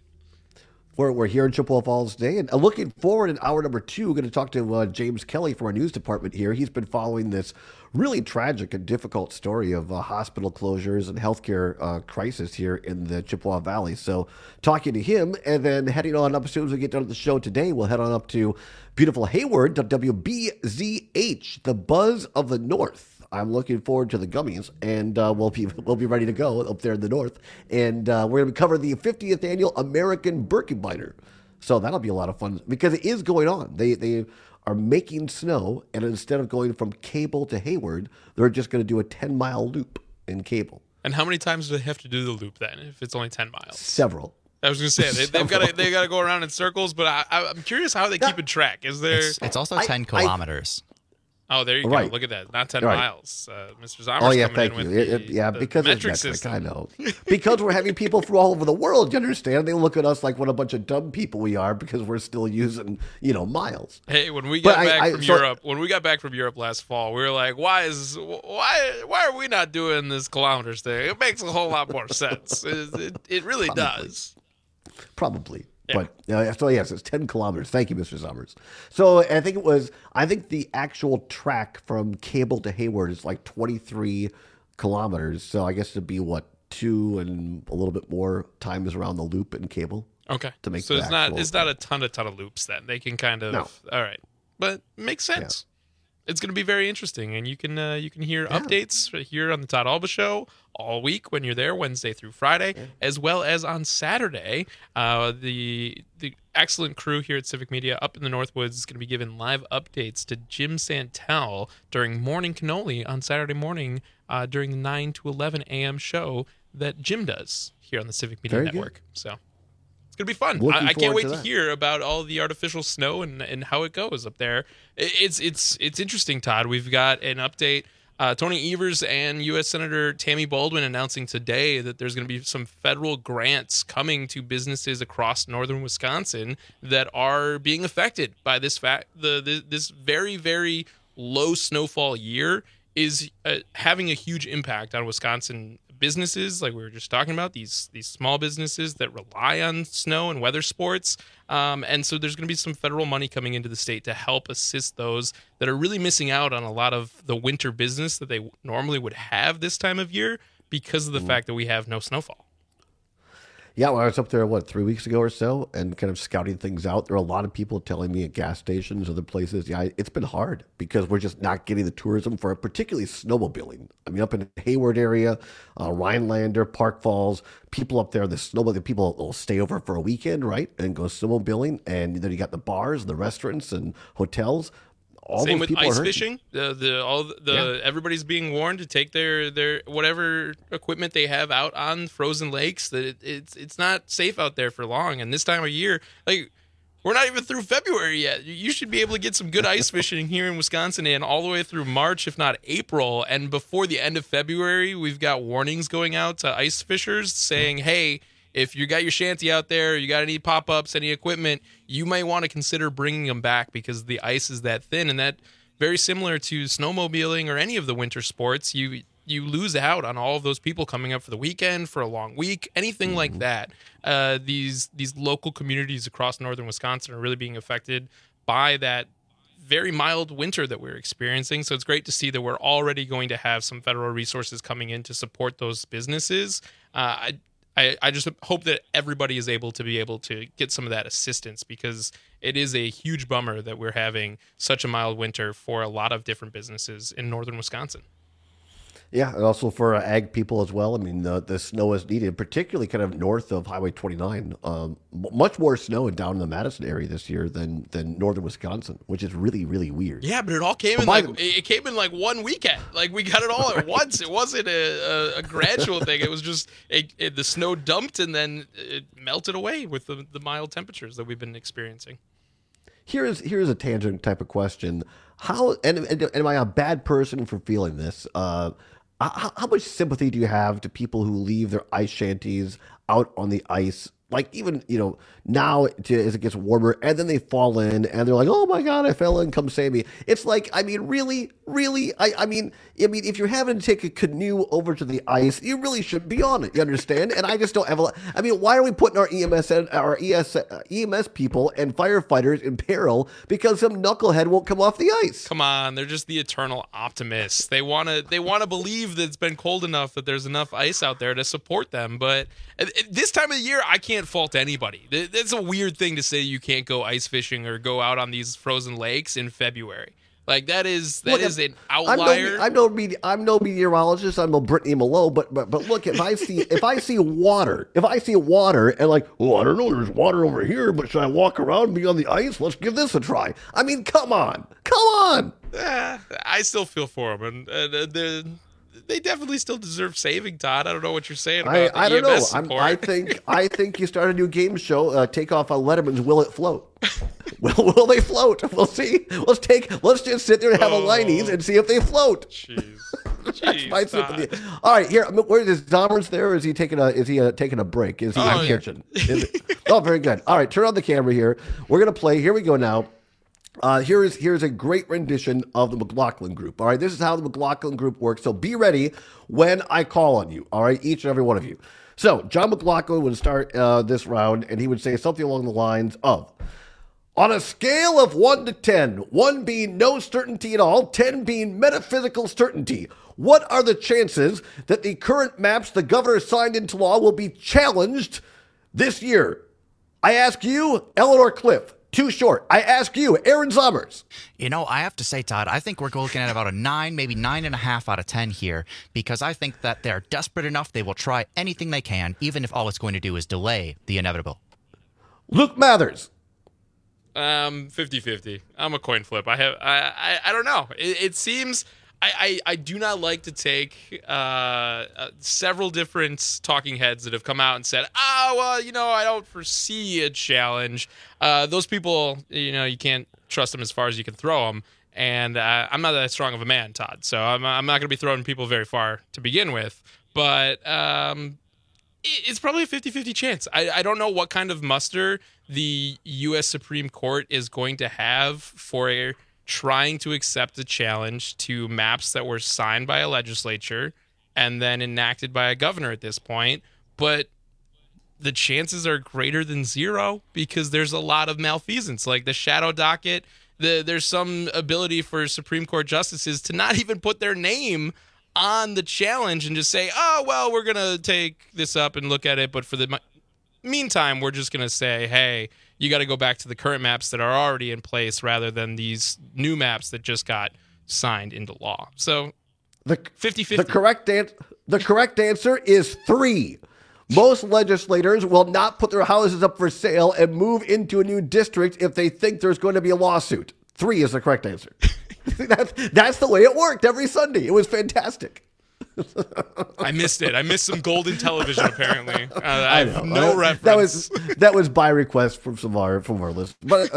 We're here in Chippewa Falls today, and looking forward in hour number 2, we're going to talk to James Kelly from our news department here. He's been following this really tragic and difficult story of hospital closures and healthcare crisis here in the Chippewa Valley. So talking to him, and then heading on up as soon as we get done with the show today, we'll head on up to beautiful Hayward, WBZH, the Buzz of the North. I'm looking forward to the gummies, and we'll be ready to go up there in the north. And we're going to cover the 50th annual American Birkebeiner. So that'll be a lot of fun because it is going on. They are making snow, and instead of going from Cable to Hayward, they're just going to do a 10-mile loop in Cable. And how many times do they have to do the loop then, if it's only 10 miles? Several. I was going to say they got to go around in circles, but I'm curious how they keep in track. Is there? It's also 10 kilometers. Oh, there you go. Right. Look at that. Not 10 Right. miles. Mr. Zomer's coming in with the because metric of system. I know. Because we're having people from all over the world, you understand? They look at us like what a bunch of dumb people we are because we're still using, miles. Hey, when we got back from Europe last fall, we were like, why are we not doing this kilometers thing? It makes a whole lot more sense. It really does. Probably. Yeah. But so yes, it's 10 kilometers. Thank you, Mr. Summers. So I think the actual track from Cable to Hayward is like 23 kilometers. So I guess it'd be 2 and a little bit more times around the loop in Cable. Okay. To make so it's not a ton of loops then. They can kind of all right. But it makes sense. Yeah. It's going to be very interesting, and you can hear updates right here on the Todd Alba Show all week when you're there, Wednesday through Friday, as well as on Saturday. The excellent crew here at Civic Media up in the Northwoods is going to be giving live updates to Jim Santel during Morning Cannoli on Saturday morning during the 9 to 11 a.m. show that Jim does here on the Civic Media Network. So it's going to be fun. I can't wait to hear about all the artificial snow and how it goes up there. It's interesting, Todd. We've got an update. Tony Evers and U.S. Senator Tammy Baldwin announcing today that there's going to be some federal grants coming to businesses across northern Wisconsin that are being affected by this fact. This very, very low snowfall year is having a huge impact on Wisconsin businesses, like we were just talking about, these small businesses that rely on snow and weather sports. And so there's going to be some federal money coming into the state to help assist those that are really missing out on a lot of the winter business that they normally would have this time of year because of the fact that we have no snowfall. Yeah, well, I was up there, 3 weeks ago or so, and kind of scouting things out. There are a lot of people telling me at gas stations, other places, it's been hard because we're just not getting the tourism for particularly snowmobiling. I mean, up in the Hayward area, Rhinelander, Park Falls, people up there, the people will stay over for a weekend, right, and go snowmobiling. And then you got the bars, the restaurants, and hotels. Same with ice fishing. Everybody's being warned to take their whatever equipment they have out on frozen lakes. That it's not safe out there for long. And this time of year, like, we're not even through February yet. You should be able to get some good ice fishing here in Wisconsin and all the way through March, if not April. And before the end of February, we've got warnings going out to ice fishers saying, hey, if you got your shanty out there, you got any pop-ups, any equipment, you might want to consider bringing them back because the ice is that thin. And that very similar to snowmobiling or any of the winter sports, you lose out on all of those people coming up for the weekend, for a long week, anything like that. These local communities across northern Wisconsin are really being affected by that very mild winter that we're experiencing. So it's great to see that we're already going to have some federal resources coming in to support those businesses. I just hope that everybody is able to get some of that assistance, because it is a huge bummer that we're having such a mild winter for a lot of different businesses in northern Wisconsin. Yeah, and also for ag people as well. I mean, the snow is needed, particularly kind of north of Highway 29. Much more snow down in the Madison area this year than northern Wisconsin, which is really, really weird. Yeah, but it all came it came in like one weekend. Like, we got it all at once. It wasn't a gradual thing. It was just the snow dumped and then it melted away with the mild temperatures that we've been experiencing. Here's a tangent type of question. How and am I a bad person for feeling this? How much sympathy do you have to people who leave their ice shanties out on the ice? Like, even, now as it gets warmer, and then they fall in and they're like, oh my God, I fell in, come save me. It's like, I mean, really, I mean, if you're having to take a canoe over to the ice, you really should be on it. You understand? And I just don't have why are we putting our EMS people and firefighters in peril because some knucklehead won't come off the ice? Come on, they're just the eternal optimists. They want to believe that it's been cold enough that there's enough ice out there to support them. But this time of the year, I can't fault anybody. That's a weird thing to say. You can't go ice fishing or go out on these frozen lakes in February. Like, that is an outlier. I'm no meteorologist. I'm no Brittany Malone. But look, if I see water and like, oh, I don't know, there's water over here, but should I walk around and be on the ice? Let's give this a try. I mean, come on. I still feel for them, and they definitely still deserve saving, Todd. I don't know what you're saying about I don't EMS know. support. I think you start a new game show. Take off on Letterman's Will It Float? Will they float? We'll see. Let's just sit there and have a lineys and see if they float. Jeez. That's my sympathy. All right, here. Where is Dahmer's there? Or is he taking a break? Is he in the kitchen? Oh, very good. All right, turn on the camera here. We're gonna play. Here we go now. Here's a great rendition of the McLaughlin Group. All right, this is how the McLaughlin Group works. So be ready when I call on you. All right, each and every one of you. So John McLaughlin would start this round, and he would say something along the lines of, on a scale of 1 to 10, 1 being no certainty at all, 10 being metaphysical certainty, what are the chances that the current maps the governor signed into law will be challenged this year? I ask you, Eleanor Cliff. Too short. I ask you, Aaron Summers. I have to say, Todd, I think we're looking at about a 9, maybe 9.5 out of 10 here, because I think that they're desperate enough they will try anything they can, even if all it's going to do is delay the inevitable. Luke Mathers. 50-50. I'm a coin flip. I don't know. It seems... I do not like to take several different talking heads that have come out and said, I don't foresee a challenge. Those people, you can't trust them as far as you can throw them. And I'm not that strong of a man, Todd. So I'm not going to be throwing people very far to begin with. But it's probably a 50-50 chance. I don't know what kind of muster the U.S. Supreme Court is going to have for trying to accept a challenge to maps that were signed by a legislature and then enacted by a governor at this point. But the chances are greater than zero because there's a lot of malfeasance. Like the shadow docket, there's some ability for Supreme Court justices to not even put their name on the challenge and just say, oh, well, we're going to take this up and look at it. But for the meantime, we're just going to say, hey, you got to go back to the current maps that are already in place rather than these new maps that just got signed into law. So the 50-50. The correct answer is 3. Most legislators will not put their houses up for sale and move into a new district if they think there's going to be a lawsuit. 3 is the correct answer. That's the way it worked every Sunday. It was fantastic. I missed it. I missed some golden television. Apparently, I have no reference. That was by request from our listeners. But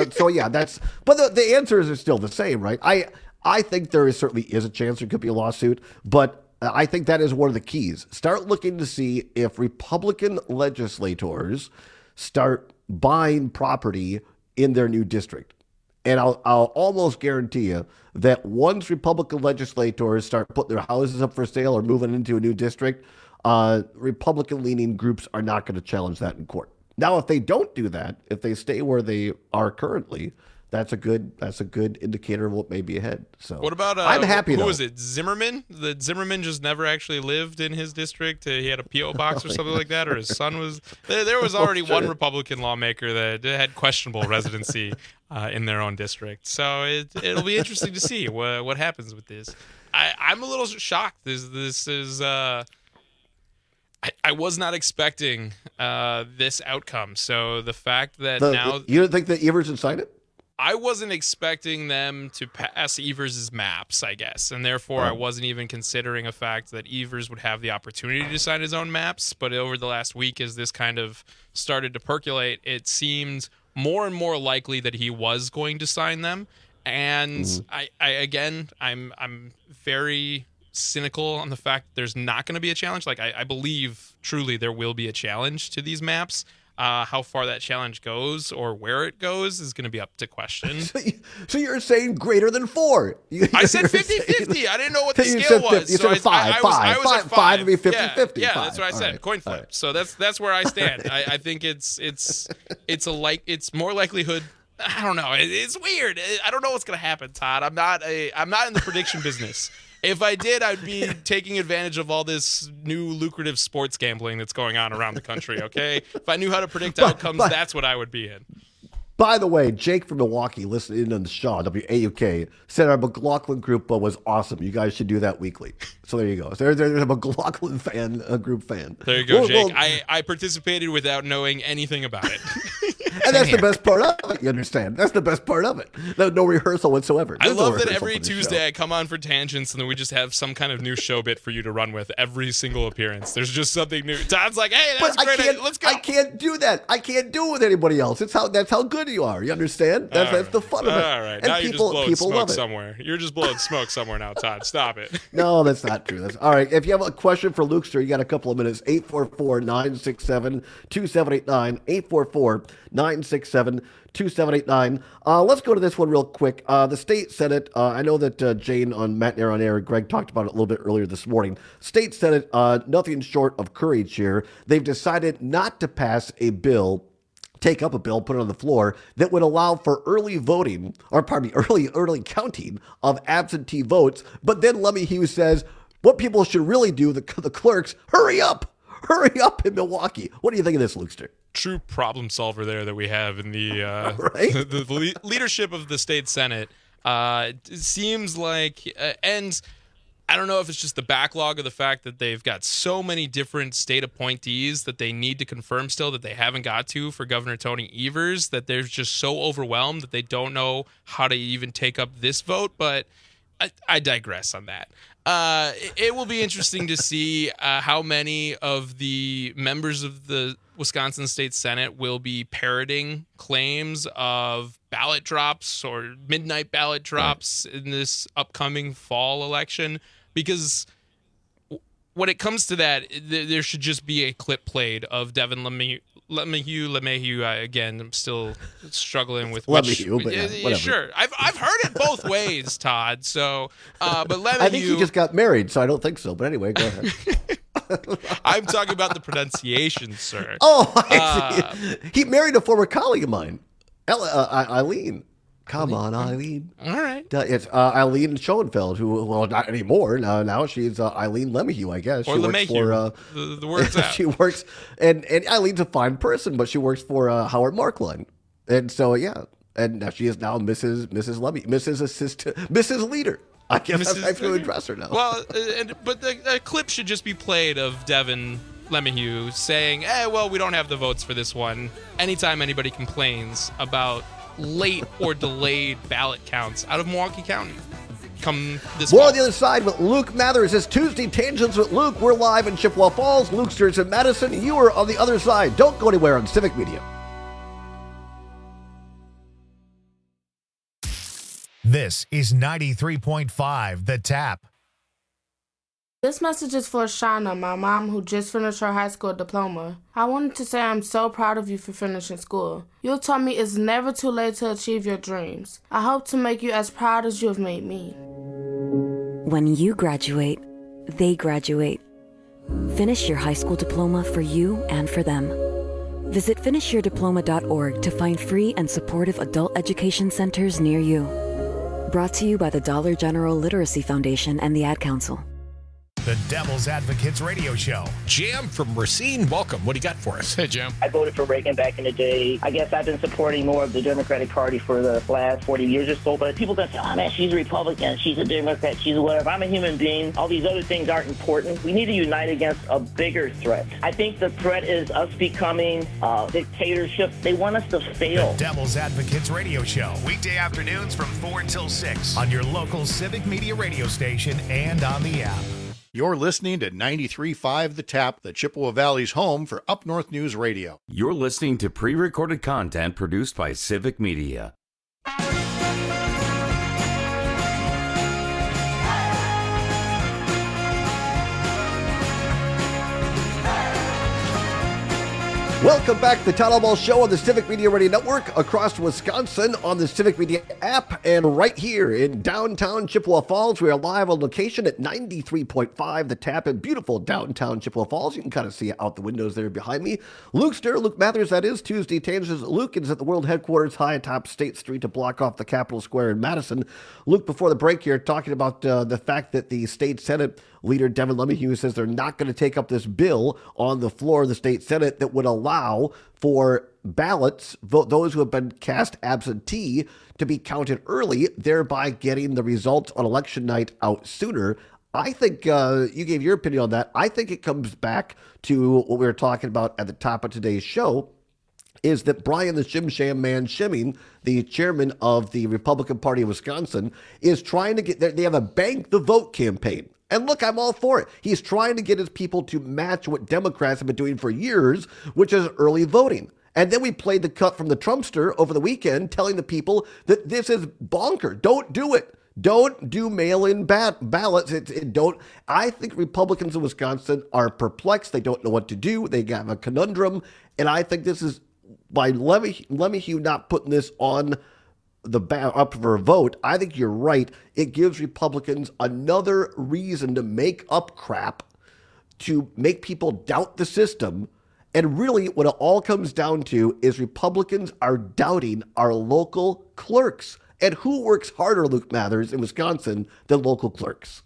the answers are still the same, right? I think there certainly is a chance there could be a lawsuit, but I think that is one of the keys. Start looking to see if Republican legislators start buying property in their new district. And I'll almost guarantee you that once Republican legislators start putting their houses up for sale or moving into a new district, Republican-leaning groups are not going to challenge that in court. Now, if they don't do that, if they stay where they are currently, that's a good indicator of what may be ahead. So what about I'm happy. Who was it? Zimmerman? The Zimmerman just never actually lived in his district. He had a PO box or something like that, or his son was. There was already one Republican lawmaker that had questionable residency in their own district. So it'll be interesting to see what happens with this. I'm a little shocked. This is. I was not expecting this outcome. So the fact that now you don't think that Evers would sign it? I wasn't expecting them to pass Evers' maps, I guess, and therefore I wasn't even considering a fact that Evers would have the opportunity to sign his own maps. But over the last week, as this kind of started to percolate, it seemed more and more likely that he was going to sign them. And I'm very cynical on the fact that there's not going to be a challenge. Like I believe truly there will be a challenge to these maps. How far that challenge goes or where it goes is going to be up to question. So you're saying greater than 4? I said 50-50. I didn't know what the scale was. You said 5. I was at 5. 5 would be 50-50. Yeah, that's what I said. Right. Coin flip. Right. So that's where I stand. I think it's more likelihood. I don't know. It's weird. I don't know what's going to happen, Todd. I'm not in the prediction business. If I did, I'd be taking advantage of all this new lucrative sports gambling that's going on around the country, okay? If I knew how to predict outcomes, that's what I would be in. By the way, Jake from Milwaukee, listening on the Shaw, WAUK, said our McLaughlin group was awesome. You guys should do that weekly. So there you go. So there's a McLaughlin fan, a group fan. There you go, Jake. I participated without knowing anything about it. And that's the best part of it, you understand? That's the best part of it. No rehearsal whatsoever. I love that every Tuesday I come on for tangents and then we just have some kind of new show bit for you to run with every single appearance. There's just something new. Todd's like, hey, that's great. Let's go. I can't do that. I can't do it with anybody else. That's how good you are. You understand? That's the fun of it. All right. And now you're just blowing smoke it. somewhere. You're just blowing smoke somewhere now, Todd. Stop it. No, that's not true. All right. If you have a question for Lukester, you got a couple of minutes. 844-967-2789. 844-967-2789. Let's go to this one real quick. The state Senate, I know that Jane on Matt and Air on Air, Greg talked about it a little bit earlier this morning. State Senate, nothing short of courage here. They've decided not to pass a bill, take up a bill, put it on the floor, that would allow for early voting, or pardon me, early counting of absentee votes. But then LeMahieu says, what people should really do, the clerks, hurry up in Milwaukee. What do you think of this, Lukester? True problem solver there that we have in the the leadership of the state Senate. It seems like, and I don't know if it's just the backlog of the fact that they've got so many different state appointees that they need to confirm still that they haven't got to for Governor Tony Evers, that they're just so overwhelmed that they don't know how to even take up this vote. But I digress on that. It will be interesting to see how many of the members of the Wisconsin State Senate will be parroting claims of ballot drops or midnight ballot drops in this upcoming fall election. Because when it comes to that, there should just be a clip played of Devin LeMahieu. Again, I'm still struggling with which. LeMahieu, sure, I've heard it both ways, Todd. So, but LeMahieu, I think he just got married, so I don't think so. But anyway, go ahead. I'm talking about the pronunciation, sir. Oh, I see. He married a former colleague of mine, Eileen. Come on, Eileen. All right. It's Eileen Schoenfeld, who, well, not anymore. Now she's Eileen LeMahieu, I guess. Or LeMahieu. The word's out. She works, and Eileen's a fine person, but she works for Howard Markline. And so, yeah. And now she is now Mrs. LeMahieu, Mrs. Leader. I guess I feel address her now. Well, but the clip should just be played of Devin LeMahieu saying, well, we don't have the votes for this one. Anytime anybody complains about late or delayed ballot counts out of Milwaukee County. come this More fall. on the other side with Luke Mathers. It's Tuesday Tangents with Luke. We're live in Chippewa Falls. Lukesters in Madison. You are on the other side. Don't go anywhere on Civic Media. This is 93.5 The Tap. This message is for Shauna, my mom who just finished her high school diploma. I wanted to say I'm so proud of you for finishing school. You taught me it's never too late to achieve your dreams. I hope to make you as proud as you have made me. When you graduate, they graduate. Finish your high school diploma for you and for them. Visit finishyourdiploma.org to find free and supportive adult education centers near you. Brought to you by the Dollar General Literacy Foundation and the Ad Council. The Devil's Advocates Radio Show. Jam from Racine, welcome. What do you got for us? Hey, Jam. I voted for Reagan back in the day. I guess I've been supporting more of the Democratic Party for the last 40 years or so, but people gonna say, oh man, she's a Republican, she's a Democrat, she's a whatever. I'm a human being. All these other things aren't important. We need to unite against a bigger threat. I think the threat is us becoming a dictatorship. They want us to fail. The Devil's Advocates Radio Show. Weekday afternoons from 4 until 6 on your local Civic Media radio station and on the app. You're listening to 93.5 The Tap, the Chippewa Valley's home for Up North News Radio. You're listening to pre-recorded content produced by Civic Media. Welcome back to the Town Hall Ball Show on the Civic Media Radio Network across Wisconsin on the Civic Media app and right here in downtown Chippewa Falls. We are live on location at 93.5 The Tap in beautiful downtown Chippewa Falls. You can kind of see out the windows there behind me. Luke Mathers, that is Tuesday Tangents. Luke is at the world headquarters high atop State Street to block off the Capitol Square in Madison. Luke, before the break here, talking about the fact that the state Senate leader Devin LeMahieu says they're not going to take up this bill on the floor of the state Senate that would allow for ballots, those who have been cast absentee, to be counted early, thereby getting the results on election night out sooner. I think you gave your opinion on that. I think it comes back to what we were talking about at the top of today's show, is that Brian the Shim Sham Man Shimming, the chairman of the Republican Party of Wisconsin, is trying to get, they have a bank the vote campaign. And look, I'm all for it. He's trying to get his people to match what Democrats have been doing for years, which is early voting. And then we played the cut from the Trumpster over the weekend telling the people that this is bonker. Don't do it. Don't do mail-in ballots. I think Republicans in Wisconsin are perplexed. They don't know what to do. They have a conundrum. And I think this is by LeMahieu not putting this on up for a vote. I think you're right. It gives Republicans another reason to make up crap, to make people doubt the system. And really what it all comes down to is Republicans are doubting our local clerks. And who works harder, Luke Mathers, in Wisconsin than local clerks?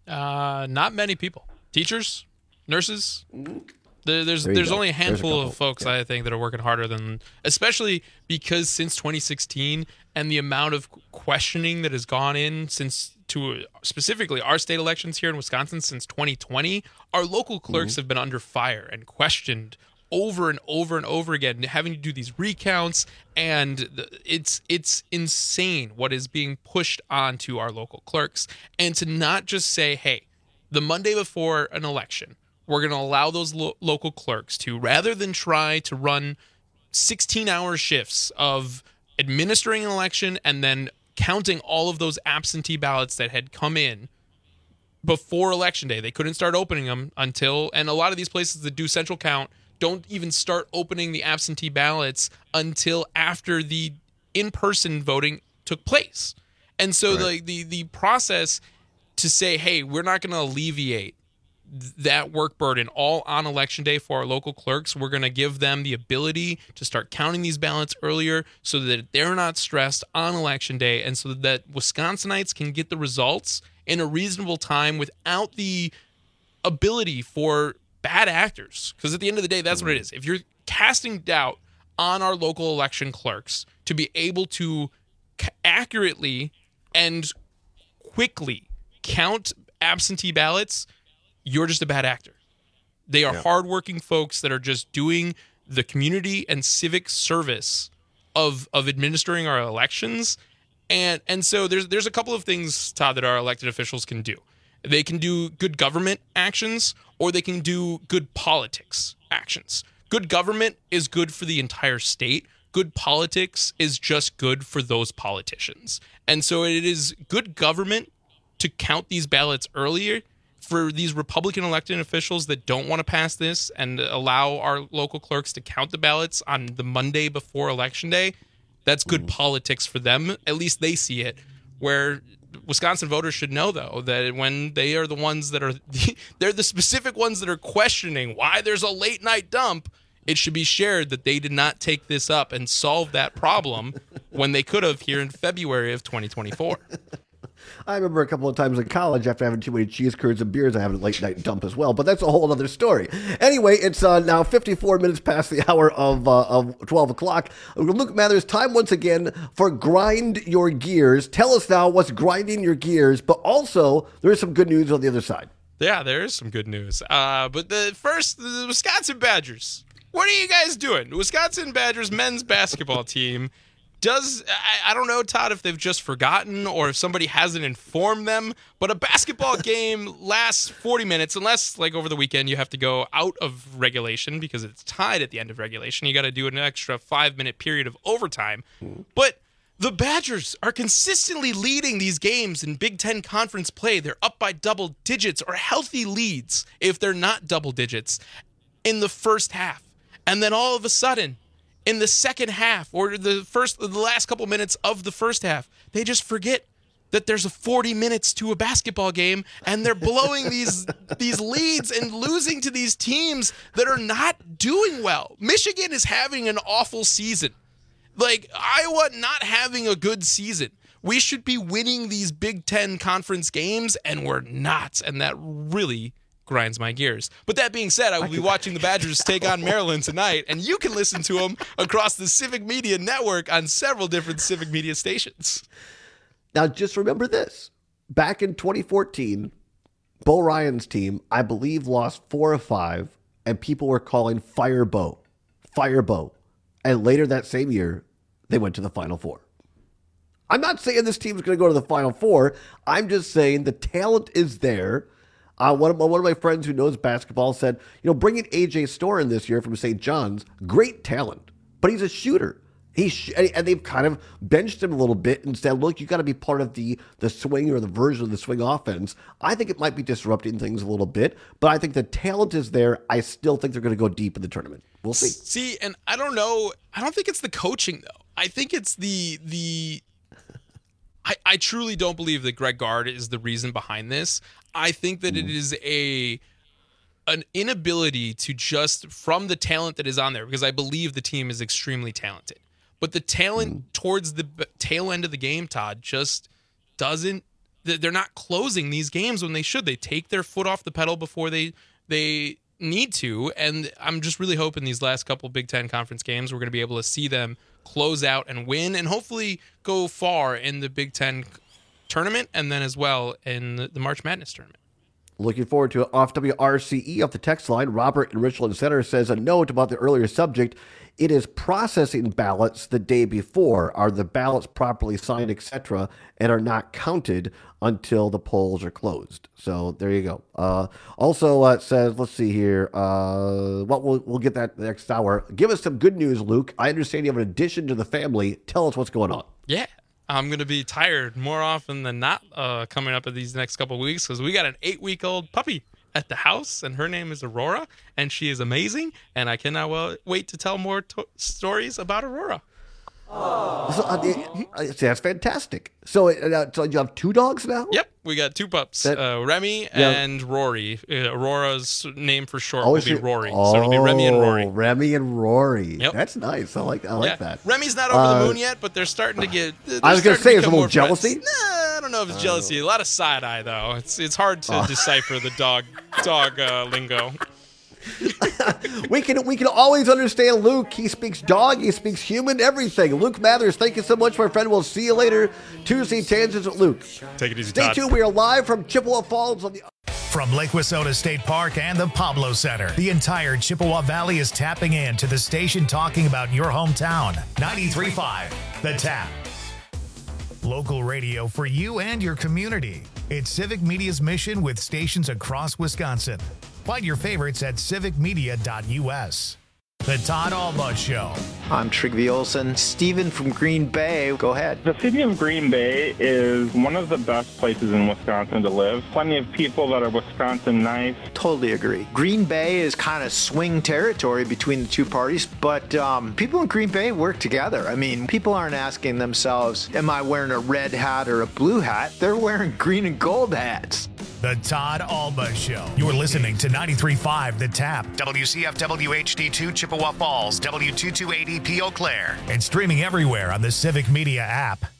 Not many people. Teachers, nurses. There's only a handful of folks, I think, that are working harder than, especially because since 2016 and the amount of questioning that has gone in to specifically our state elections here in Wisconsin since 2020, our local clerks have been under fire and questioned over and over and over again, having to do these recounts, and it's insane what is being pushed onto our local clerks. And to not just say, hey, the Monday before an election, we're going to allow those local clerks to, rather than try to run 16-hour shifts of administering an election and then counting all of those absentee ballots that had come in before Election Day. They couldn't start opening them until, and a lot of these places that do central count don't even start opening the absentee ballots until after the in-person voting took place. And so the process to say, hey, we're not going to alleviate that work burden all on Election Day for our local clerks. We're going to give them the ability to start counting these ballots earlier so that they're not stressed on Election Day, and so that Wisconsinites can get the results in a reasonable time without the ability for bad actors. Because at the end of the day, that's what it is. If you're casting doubt on our local election clerks to be able to accurately and quickly count absentee ballots, you're just a bad actor. They are hardworking folks that are just doing the community and civic service of administering our elections. And so there's a couple of things, Todd, that our elected officials can do. They can do good government actions, or they can do good politics actions. Good government is good for the entire state. Good politics is just good for those politicians. And so it is good government to count these ballots earlier for these Republican elected officials that don't want to pass this and allow our local clerks to count the ballots on the Monday before Election Day. That's good politics for them. At least they see it. Where Wisconsin voters should know, though, that when they are the ones that are they're the specific ones that are questioning why there's a late night dump, it should be shared that they did not take this up and solve that problem when they could have here in February of 2024. I remember a couple of times in college after having too many cheese curds and beers, I have a late night dump as well, but that's a whole other story. Anyway, it's now 54 minutes past the hour of 12 o'clock. Luke Mathers, time once again for Grind Your Gears. Tell us now what's grinding your gears, but also there is some good news on the other side. Yeah, there is some good news. But the Wisconsin Badgers. What are you guys doing? The Wisconsin Badgers men's basketball team I don't know, Todd, if they've just forgotten or if somebody hasn't informed them, but a basketball game lasts 40 minutes, unless, like, over the weekend you have to go out of regulation because it's tied at the end of regulation. You got to do an extra 5-minute period of overtime. But the Badgers are consistently leading these games in Big Ten Conference play. They're up by double digits or healthy leads if they're not double digits in the first half. And then all of a sudden, in the second half or the last couple minutes of the first half, they just forget that there's a 40 minutes to a basketball game, and they're blowing these leads and losing to these teams that are not doing well. Michigan is having an awful season. Like, Iowa not having a good season. We should be winning these Big Ten Conference games, and we're not, and that really grinds my gears. But that being said, I will be watching the Badgers take on Maryland tonight, and you can listen to them across the Civic Media Network on several different Civic Media stations. Now, just remember this. Back in 2014, Bo Ryan's team, I believe, lost 4 of 5, and people were calling Fire Bo. And later that same year, they went to the Final Four. I'm not saying this team's going to go to the Final Four. I'm just saying the talent is there. One of my friends who knows basketball said, bringing A.J. Storr in this year from St. John's, great talent, but he's a shooter. And they've kind of benched him a little bit and said, look, you got to be part of the swing or the version of the swing offense. I think it might be disrupting things a little bit, but I think the talent is there. I still think they're going to go deep in the tournament. We'll see. See, and I don't know. I don't think it's the coaching, though. I think it's I truly don't believe that Greg Gard is the reason behind this. I think that it is an inability to just, from the talent that is on there, because I believe the team is extremely talented, but the talent towards the tail end of the game, Todd, just doesn't, they're not closing these games when they should. They take their foot off the pedal before they need to, and I'm just really hoping these last couple Big Ten Conference games we're going to be able to see them close out and win and hopefully go far in the Big Ten tournament and then as well in the March Madness tournament. Looking forward to it. Off WRCE off the text line, Robert in Richland Center says a note about the earlier subject. It is processing ballots the day before. Are the ballots properly signed, etc., and are not counted until the polls are closed? So there you go. Also, it says, let's see here. We'll get that next hour. Give us some good news, Luke. I understand you have an addition to the family. Tell us what's going on. Yeah. I'm going to be tired more often than not coming up in these next couple of weeks because we got an 8-week-old puppy at the house, and her name is Aurora, and she is amazing, and I cannot wait to tell more stories about Aurora. That's fantastic. So you have 2 dogs now? Yep, we got 2 pups, Remy and Rory. Aurora's name for short will be Rory, so it'll be Remy and Rory. Remy and Rory. Yep. That's nice. I like that. Remy's not over the moon yet, but they're starting to get. I was going to say, is a little jealousy? Nah, I don't know if it's jealousy. A lot of side eye though. It's hard to decipher the dog lingo. we can always understand Luke. He speaks dog, he speaks human, everything. Luke Mathers, thank you so much, my friend. We'll see you later. Tuesday Tangents with Luke. Take it easy, Stay tuned. We are live from Chippewa Falls on the. From Lake Wissota State Park and the Pablo Center, the entire Chippewa Valley is tapping in to the station talking about your hometown. 93.5, The Tap. Local radio for you and your community. It's Civic Media's mission with stations across Wisconsin. Find your favorites at civicmedia.us. The Todd Alba Show. I'm Trygve Olsen. Steven from Green Bay, go ahead. The city of Green Bay is one of the best places in Wisconsin to live. Plenty of people that are Wisconsin nice. Totally agree. Green Bay is kind of swing territory between the two parties, but people in Green Bay work together. I mean, people aren't asking themselves, am I wearing a red hat or a blue hat? They're wearing green and gold hats. The Todd Alba Show. You're listening to 93.5 The Tap, WCFW HD2 Chippewa Falls, W228EP Eau Claire, and streaming everywhere on the Civic Media app.